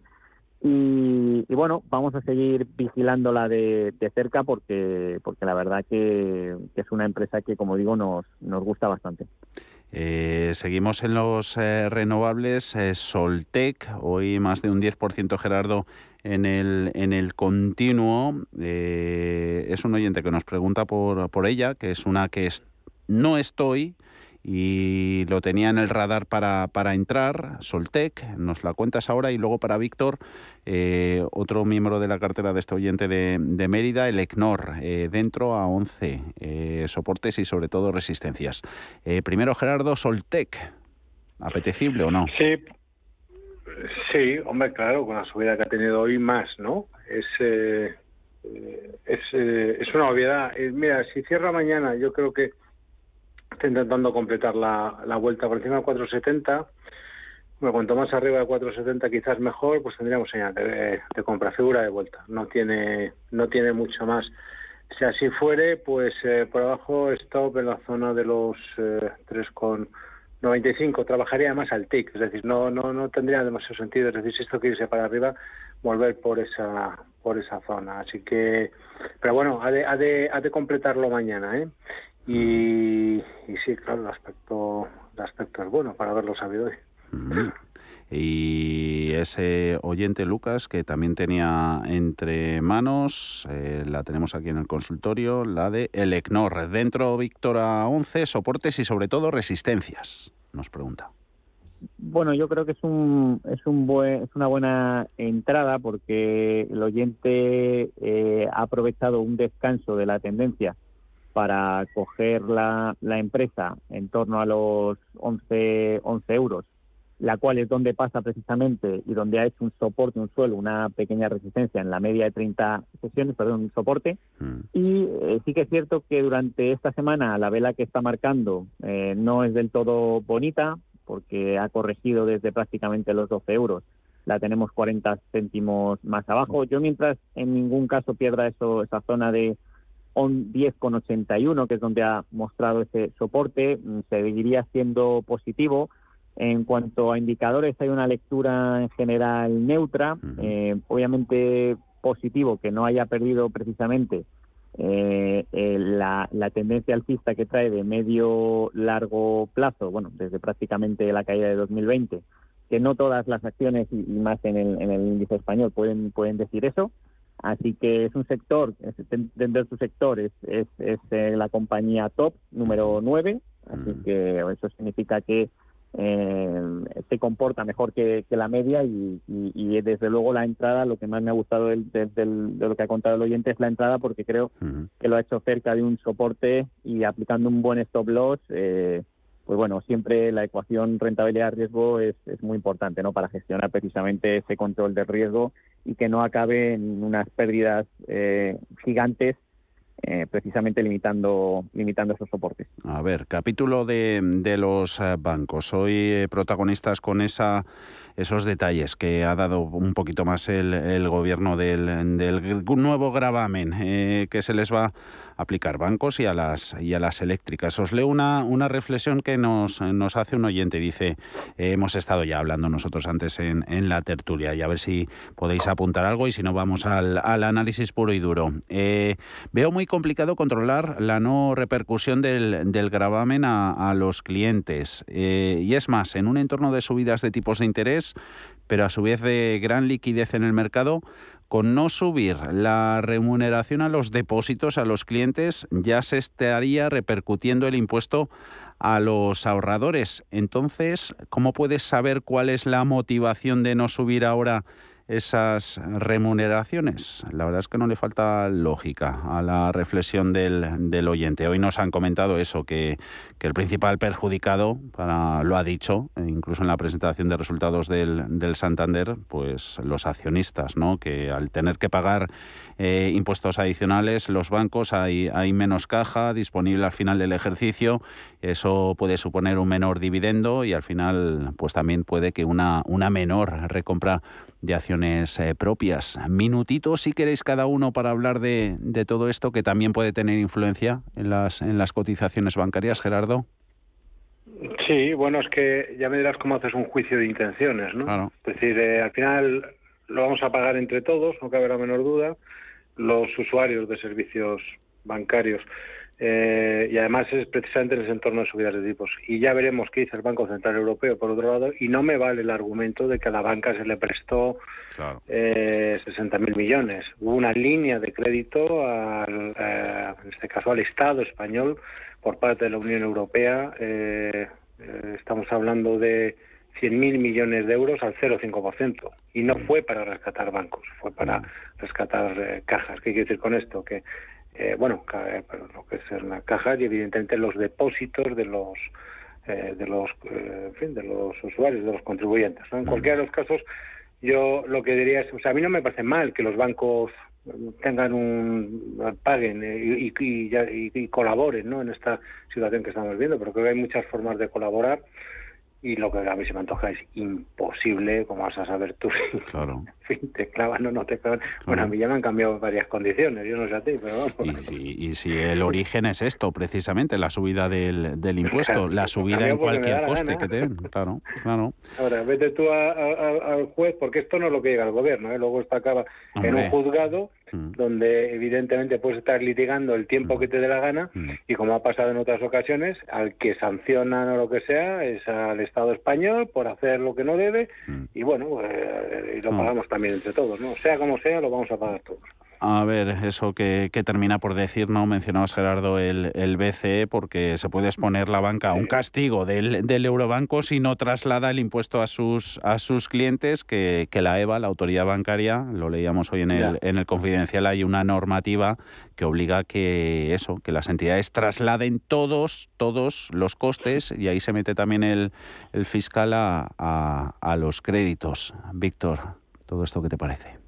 Y, y bueno, vamos a seguir vigilándola de, de cerca porque porque la verdad que, que es una empresa que, como digo, nos, nos gusta bastante. Eh, seguimos en los eh, renovables. eh, Soltec, hoy más de un diez por ciento, Gerardo, en el en el continuo. Eh, es un oyente que nos pregunta por, por ella, que es una que es, no estoy... y lo tenía en el radar para, para entrar. Soltec, nos la cuentas ahora. Y luego para Víctor, eh, otro miembro de la cartera de este oyente de, de Mérida, el Elecnor, eh, dentro a once, eh, soportes y sobre todo resistencias. Eh, primero, Gerardo, Soltec, ¿apetecible o no? Sí, sí, hombre, claro, con la subida que ha tenido hoy más, ¿no? Es, eh, es, eh, es una obviedad. Eh, mira, si cierra mañana, yo creo que está intentando completar la, la vuelta por encima de cuatro setenta. Bueno, cuanto más arriba de cuatro setenta quizás mejor, pues tendríamos señal de, de compra, figura de vuelta. No tiene no tiene mucho más. Si así fuere, pues eh, por abajo stop en la zona de los eh, tres coma noventa y cinco. Trabajaría más al tick, es decir, no no no tendría demasiado sentido. Es decir, si esto quiere irse para arriba, volver por esa por esa zona. Así que, pero bueno, ha de ha de, ha de completarlo mañana, ¿eh? Y, y sí, claro, el aspecto, el aspecto es bueno para haberlo sabido hoy. Mm. Y ese oyente, Lucas, que también tenía entre manos, eh, la tenemos aquí en el consultorio, la de Elecnor. Dentro, Víctor, a once, soportes y sobre todo resistencias, nos pregunta. Bueno, yo creo que es un es un buen es una buena entrada porque el oyente eh, ha aprovechado un descanso de la tendencia para coger la, la empresa en torno a los once euros, la cual es donde pasa precisamente y donde ha hecho un soporte, un suelo, una pequeña resistencia en la media de treinta sesiones, perdón, un soporte. Mm. Y eh, sí que es cierto que durante esta semana la vela que está marcando eh, no es del todo bonita, porque ha corregido desde prácticamente los doce euros. La tenemos cuarenta céntimos más abajo. Yo, mientras en ningún caso pierda eso esa zona de diez coma ochenta y uno, que es donde ha mostrado ese soporte, seguiría siendo positivo. En cuanto a indicadores, hay una lectura en general neutra. Uh-huh. Eh, obviamente positivo que no haya perdido precisamente eh, eh, la, la tendencia alcista que trae de medio largo plazo, bueno, desde prácticamente la caída de dos mil veinte, que no todas las acciones y, y más en el, en el índice español pueden pueden decir eso. Así que es un sector, es, dentro de su sector es, es, es eh, la compañía top número nueve, así que eso significa que eh, se comporta mejor que, que la media y, y, y desde luego la entrada, lo que más me ha gustado del, del, del, de lo que ha contado el oyente es la entrada, porque creo uh-huh. que lo ha hecho cerca de un soporte y aplicando un buen stop loss, eh, pues bueno, siempre la ecuación rentabilidad-riesgo es, es muy importante, ¿no?, para gestionar precisamente ese control del riesgo y que no acabe en unas pérdidas eh, gigantes, eh, precisamente limitando limitando esos soportes. A ver, capítulo de, de los bancos. Hoy eh, protagonistas con esa esos detalles que ha dado un poquito más el, el gobierno del, del nuevo gravamen eh, que se les va a aplicar bancos y a las y a las eléctricas. Os leo una, una reflexión que nos, nos hace un oyente. Dice, eh, hemos estado ya hablando nosotros antes en, en la tertulia, y a ver si podéis apuntar algo, y si no vamos al, al análisis puro y duro. Eh, veo muy complicado controlar la no repercusión del, del gravamen a, a los clientes. Eh, y es más, en un entorno de subidas de tipos de interés, pero a su vez de gran liquidez en el mercado, con no subir la remuneración a los depósitos a los clientes, ya se estaría repercutiendo el impuesto a los ahorradores. Entonces, ¿cómo puedes saber cuál es la motivación de no subir ahora esas remuneraciones? La verdad es que no le falta lógica a la reflexión del, del oyente. Hoy nos han comentado eso, que, que el principal perjudicado, para, lo ha dicho, incluso en la presentación de resultados del, del Santander, pues los accionistas, ¿no?, que al tener que pagar eh, impuestos adicionales, los bancos, hay, hay menos caja disponible al final del ejercicio, eso puede suponer un menor dividendo y al final pues también puede que una, una menor recompra de acciones eh, propias. Minutitos, si queréis, cada uno para hablar de, de todo esto, que también puede tener influencia en las, en las cotizaciones bancarias, Gerardo. Sí, bueno, es que ya me dirás cómo haces un juicio de intenciones, ¿no? Claro. Es decir, eh, al final lo vamos a pagar entre todos, no cabe la menor duda, los usuarios de servicios bancarios. Eh, y además es precisamente en ese entorno de subidas de tipos. Y ya veremos qué dice el Banco Central Europeo, por otro lado, y no me vale el argumento de que a la banca se le prestó claro. eh, sesenta mil millones. Hubo una línea de crédito, al, eh, en este caso al Estado español, por parte de la Unión Europea. Eh, eh, estamos hablando de cien mil millones de euros al cero coma cinco por ciento. Y no fue para rescatar bancos, fue para rescatar eh, cajas. ¿Qué quiero decir con esto? Que Eh, bueno, lo que es la caja y evidentemente los depósitos de los eh, de los eh, en fin, de los usuarios, de los contribuyentes, ¿no? En cualquiera de los casos, yo lo que diría es, o sea, a mí no me parece mal que los bancos tengan un paguen y, y, y, y colaboren, ¿no?, en esta situación que estamos viendo, pero creo que hay muchas formas de colaborar. Y lo que a mí se me antoja es imposible, como vas a saber tú. Claro. En fin, te clavan o no te clavan. Claro. Bueno, a mí ya me han cambiado varias condiciones, yo no sé a ti, pero vamos. Y si, y si el origen es esto, precisamente, la subida del, del impuesto, claro, la subida en cualquier coste que te den. Claro, claro. Ahora, vete tú a, a, al juez, porque esto no es lo que llega al gobierno, ¿eh? Luego esto acaba Hombre. en un juzgado, mm. donde evidentemente puedes estar litigando el tiempo mm. que te dé la gana, mm. y como ha pasado en otras ocasiones, al que sancionan o lo que sea es al Estado español por hacer lo que no debe, mm. y bueno, eh, y lo pagamos también entre todos, ¿no? Sea como sea, lo vamos a pagar todos. A ver, eso que, que termina por decir, ¿no? Mencionabas, Gerardo, el, el B C E, porque se puede exponer la banca a un castigo del, del Eurobanco si no traslada el impuesto a sus a sus clientes, que, que la EBA, la autoridad bancaria, lo leíamos hoy en el, en el Confidencial, hay una normativa que obliga que eso, que las entidades trasladen todos, todos los costes, y ahí se mete también el, el fiscal a, a, a los créditos. Víctor, ¿todo esto qué te parece?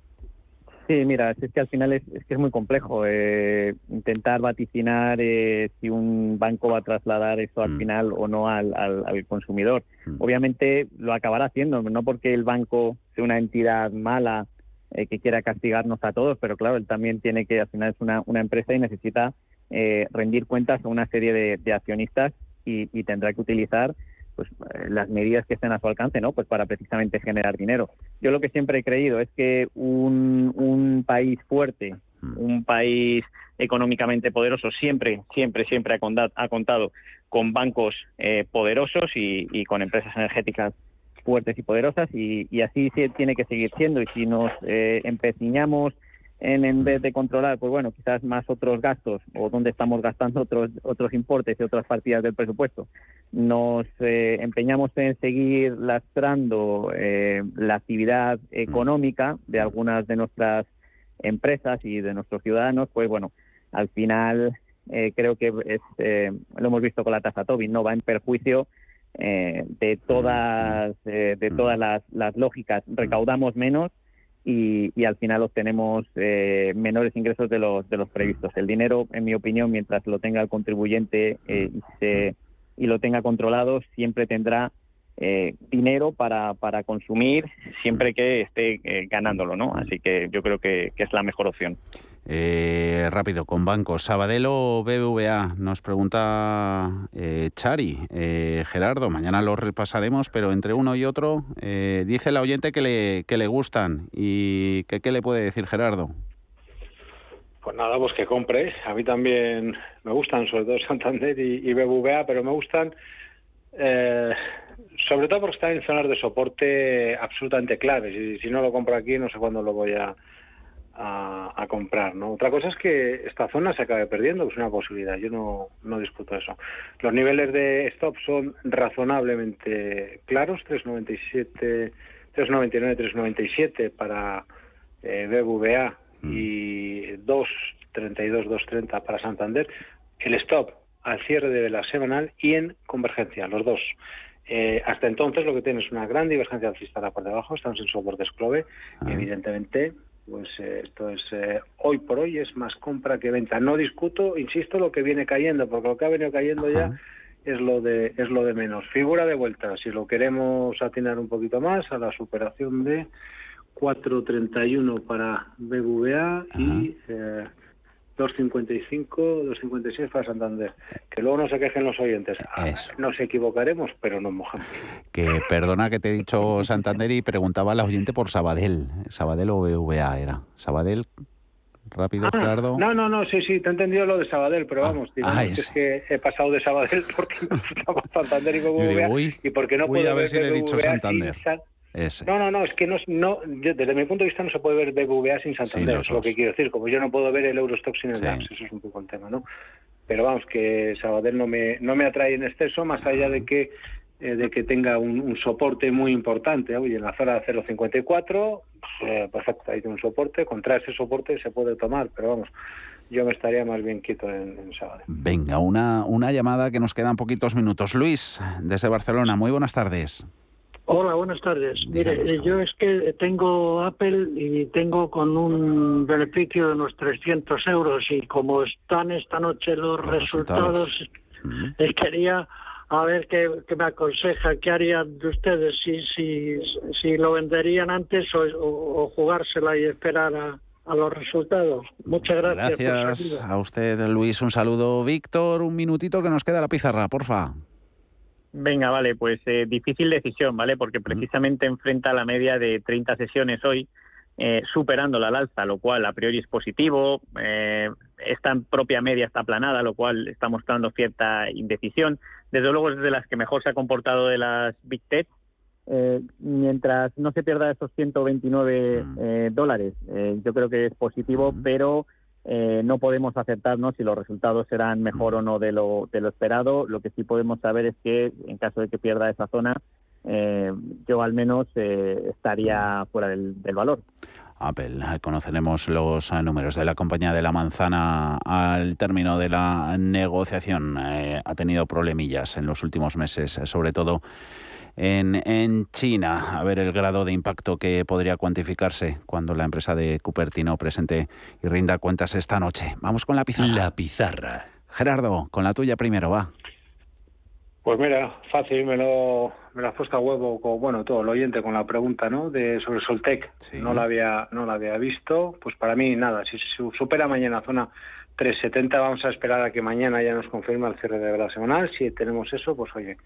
Sí, mira, es que al final es, es que es muy complejo eh, intentar vaticinar eh, si un banco va a trasladar eso al mm. final o no al, al, al consumidor. Mm. Obviamente lo acabará haciendo, no porque el banco sea una entidad mala eh, que quiera castigarnos a todos, pero claro, él también tiene que, al final es una, una empresa y necesita eh, rendir cuentas a una serie de, de accionistas y, y tendrá que utilizar pues eh, las medidas que estén a su alcance, ¿no? Pues para precisamente generar dinero. Yo lo que siempre he creído es que un, un país fuerte, un país económicamente poderoso, siempre, siempre, siempre ha contado, ha contado con bancos eh, poderosos y, y con empresas energéticas fuertes y poderosas, y, y así se tiene que seguir siendo. Y si nos eh, empecinamos en, en vez de controlar, pues bueno, quizás más otros gastos, o donde estamos gastando otros otros importes y otras partidas del presupuesto, nos eh, empeñamos en seguir lastrando eh, la actividad económica de algunas de nuestras empresas y de nuestros ciudadanos, pues bueno, al final eh, creo que es, eh, lo hemos visto con la tasa Tobin, no va en perjuicio eh, de todas eh, de todas las, las lógicas. Recaudamos menos y, y al final obtenemos eh, menores ingresos de los de los previstos. El dinero, en mi opinión, mientras lo tenga el contribuyente eh, y se y lo tenga controlado, siempre tendrá eh, dinero para, para consumir, siempre que esté eh, ganándolo, ¿no? Así que yo creo que, que es la mejor opción. Eh, rápido, con bancos, ¿Sabadell o B B V A? Nos pregunta eh, Chari. Eh, Gerardo, mañana lo repasaremos, pero entre uno y otro, eh, dice el oyente que le, que le gustan. ¿Y que, qué le puede decir Gerardo? Pues nada, pues que compre. A mí también me gustan, sobre todo Santander y, y B B V A, pero me gustan eh, sobre todo porque están en zonas de soporte absolutamente claves. Y si no lo compro aquí, no sé cuándo lo voy a A, a comprar, ¿no? Otra cosa es que esta zona se acabe perdiendo, que es una posibilidad, yo no, no discuto eso. Los niveles de stop son razonablemente claros, tres noventa y siete, tres noventa y nueve, tres noventa y siete para eh, B B V A y dos treinta y dos, dos treinta para Santander. El stop al cierre de la semanal y en convergencia, los dos. Eh, hasta entonces lo que tiene es una gran divergencia alcista por debajo, estamos en soportes clave, ah. evidentemente. Pues eh, esto es eh, hoy por hoy es más compra que venta. No discuto, insisto, lo que viene cayendo, porque lo que ha venido cayendo Ajá. ya es lo de es lo de menos. Figura de vuelta, si lo queremos atinar un poquito más, a la superación de cuatro treinta y uno para B B V A Ajá. y eh, dos cincuenta y cinco, dos cincuenta y seis para Santander. Que luego no se quejen los oyentes. Eso. Nos equivocaremos, pero nos mojamos. Que perdona que te he dicho Santander y preguntaba al oyente por Sabadell. ¿Sabadell o B B V A era? ¿Sabadell? Rápido, ah, Gerardo. No, no, no, sí, sí, te he entendido lo de Sabadell, pero vamos, ah, digamos ah, que es que he pasado de Sabadell porque me gustaba Santander y B B V A, uy, y porque no uy, puedo a ver ver si le he dicho Santander. Sin... Ese. No, no, no, es que no, no, desde mi punto de vista no se puede ver B B V A sin Santander, sí, es lo que quiero decir, como yo no puedo ver el Eurostock sin el sí. DAX, eso es un poco el tema, ¿no? Pero vamos, que Sabadell no me no me atrae en exceso, más allá de que eh, de que tenga un, un soporte muy importante, oye, en la zona de cero cincuenta y cuatro, eh, perfecto, ahí tiene un soporte, contra ese soporte se puede tomar, pero vamos, yo me estaría más bien quieto en, en Sabadell. Venga, una, una llamada que nos quedan poquitos minutos. Luis, desde Barcelona, muy buenas tardes. Hola, buenas tardes. Mire, yo es que tengo Apple y tengo con un beneficio de unos trescientos euros y como están esta noche los, los resultados, resultados. Uh-huh. quería a ver qué, qué me aconseja, qué harían de ustedes, si si si lo venderían antes o, o, o jugársela y esperar a, a los resultados. Muchas gracias. Gracias a usted, Luis. Un saludo. Víctor, un minutito que nos queda la pizarra, porfa. Venga, vale, pues eh, difícil decisión, ¿vale? Porque precisamente enfrenta la media de treinta sesiones hoy, eh, superándola al alza, lo cual a priori es positivo. Eh, esta propia media está aplanada, lo cual está mostrando cierta indecisión. Desde luego es de las que mejor se ha comportado de las Big Tech. Eh, mientras no se pierda esos ciento veintinueve eh, dólares, eh, yo creo que es positivo, pero... Eh, no podemos acertar, ¿no?, si los resultados serán mejor o no de lo de lo esperado. Lo que sí podemos saber es que en caso de que pierda esa zona, eh, yo al menos eh, estaría fuera del, del valor. Apple, conoceremos los números de la compañía de la manzana al término de la negociación. Eh, ha tenido problemillas en los últimos meses, sobre todo En, en China, a ver el grado de impacto que podría cuantificarse cuando la empresa de Cupertino presente y rinda cuentas esta noche. Vamos con la pizarra. La pizarra. Gerardo, con la tuya primero, va. Pues mira, fácil, me lo, me lo has puesto a huevo, con, bueno, todo el oyente con la pregunta, ¿no?, de sobre Soltec. Sí. No la había no la había visto, pues para mí nada, si se supera mañana zona tres setenta, vamos a esperar a que mañana ya nos confirme el cierre de la semanal. Si tenemos eso, pues oye,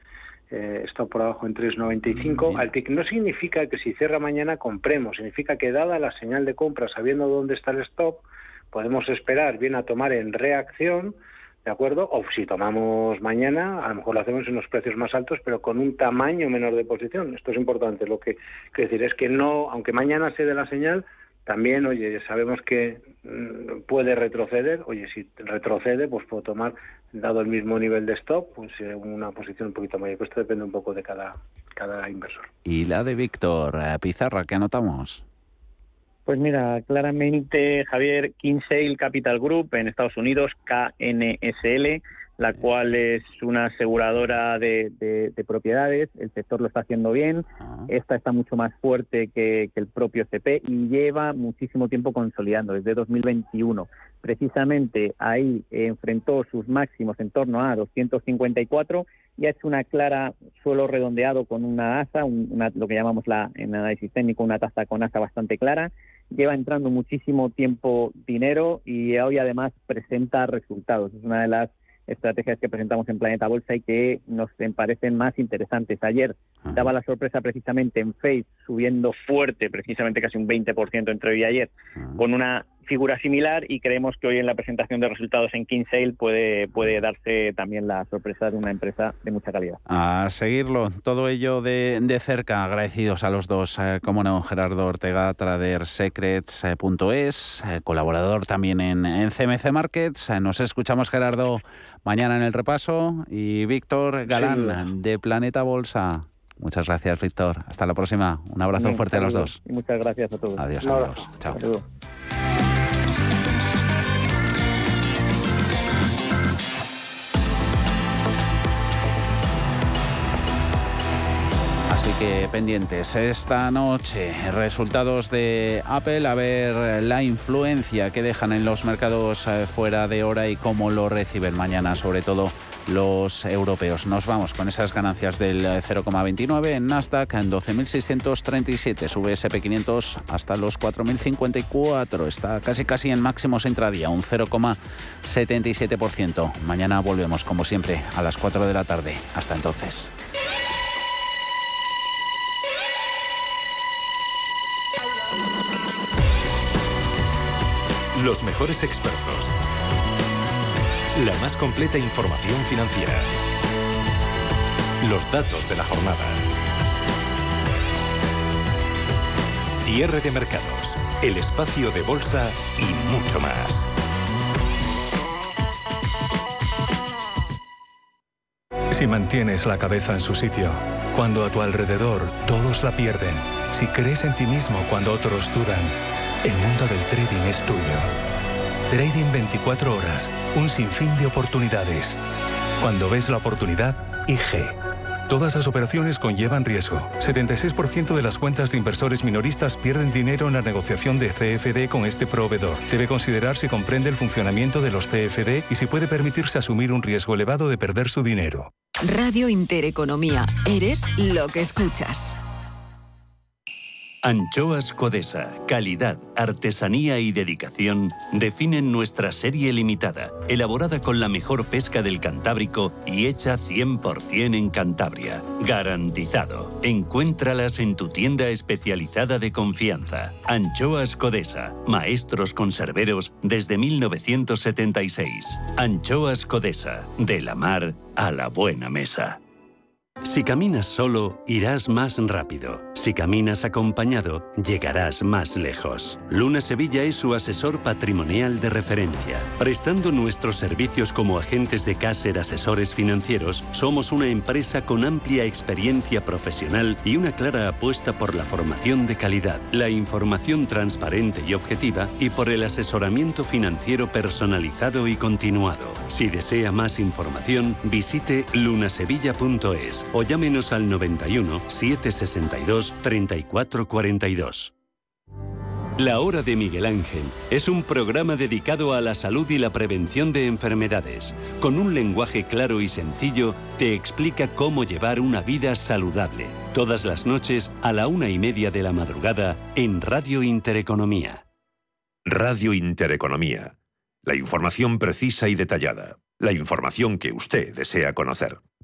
eh, stop por abajo en tres noventa y cinco. Al T I C no significa que si cierra mañana compremos, significa que dada la señal de compra, sabiendo dónde está el stop, podemos esperar bien a tomar en reacción, ¿de acuerdo? O si tomamos mañana, a lo mejor lo hacemos en unos precios más altos, pero con un tamaño menor de posición. Esto es importante. Lo que quiero decir es que no, aunque mañana se dé la señal, también, oye, sabemos que mm, puede retroceder. Oye, si retrocede, pues puedo tomar, dado el mismo nivel de stop, pues eh, una posición un poquito mayor. Pues esto depende un poco de cada, cada inversor. Y la de Víctor eh, Pizarra, ¿qué anotamos? Pues mira, claramente, Javier, Kinsale Capital Group en Estados Unidos, K N S L, la cual es una aseguradora de, de, de propiedades. El sector lo está haciendo bien. Esta está mucho más fuerte que, que el propio S P y lleva muchísimo tiempo consolidando, desde dos mil veintiuno. Precisamente ahí enfrentó sus máximos en torno a doscientos cincuenta y cuatro y ha hecho una clara suelo redondeado con una asa, un, una, lo que llamamos la, en análisis técnico una tasa con asa bastante clara. Lleva entrando muchísimo tiempo dinero y hoy además presenta resultados. Es una de las estrategias que presentamos en Planeta Bolsa y que nos parecen más interesantes. Ayer daba la sorpresa precisamente en Face, subiendo fuerte, precisamente casi un veinte por ciento entre hoy y ayer, con una figura similar, y creemos que hoy en la presentación de resultados en Kinsale puede, puede darse también la sorpresa de una empresa de mucha calidad. A seguirlo, todo ello de, de cerca. Agradecidos a los dos, eh, como no, Gerardo Ortega, trader secrets punto es, eh, colaborador también en, en C M C Markets. Eh, nos escuchamos, Gerardo, mañana en el repaso, y Víctor Galán, de Planeta Bolsa. Muchas gracias, Víctor. Hasta la próxima. Un abrazo Bien, fuerte saludos. a los dos. Y muchas gracias a todos. Adiós, Un a abrazo. todos. Chao. Saludos. Así que pendientes esta noche, resultados de Apple, a ver la influencia que dejan en los mercados eh, fuera de hora y cómo lo reciben mañana, sobre todo los europeos. Nos vamos con esas ganancias del cero coma veintinueve en Nasdaq, en doce mil seiscientos treinta y siete, sube ese pe quinientos hasta los cuatro mil cincuenta y cuatro, está casi casi en máximos intradía, un cero coma setenta y siete por ciento. Mañana volvemos, como siempre, a las cuatro de la tarde. Hasta entonces. Los mejores expertos. La más completa información financiera. Los datos de la jornada. Cierre de mercados. El espacio de bolsa y mucho más. Si mantienes la cabeza en su sitio, cuando a tu alrededor todos la pierden, si crees en ti mismo cuando otros dudan, el mundo del trading es tuyo. Trading veinticuatro horas, un sinfín de oportunidades. Cuando ves la oportunidad, I G. Todas las operaciones conllevan riesgo. setenta y seis por ciento de las cuentas de inversores minoristas pierden dinero en la negociación de C F D con este proveedor. Debe considerar si comprende el funcionamiento de los C F D y si puede permitirse asumir un riesgo elevado de perder su dinero. Radio Intereconomía. Eres lo que escuchas. Anchoas Codesa, calidad, artesanía y dedicación definen nuestra serie limitada, elaborada con la mejor pesca del Cantábrico y hecha cien por ciento en Cantabria. Garantizado. Encuéntralas en tu tienda especializada de confianza. Anchoas Codesa, maestros conserveros desde mil novecientos setenta y seis. Anchoas Codesa, de la mar a la buena mesa. Si caminas solo, irás más rápido. Si caminas acompañado, llegarás más lejos. Luna Sevilla es su asesor patrimonial de referencia. Prestando nuestros servicios como agentes de Caser Asesores Financieros, somos una empresa con amplia experiencia profesional y una clara apuesta por la formación de calidad, la información transparente y objetiva y por el asesoramiento financiero personalizado y continuado. Si desea más información, visite lunasevilla punto es. O llámenos al noventa y uno, setecientos sesenta y dos, treinta y cuatro cuarenta y dos. La Hora de Miguel Ángel es un programa dedicado a la salud y la prevención de enfermedades. Con un lenguaje claro y sencillo, te explica cómo llevar una vida saludable. Todas las noches a la una y media de la madrugada en Radio Intereconomía. Radio Intereconomía. La información precisa y detallada. La información que usted desea conocer.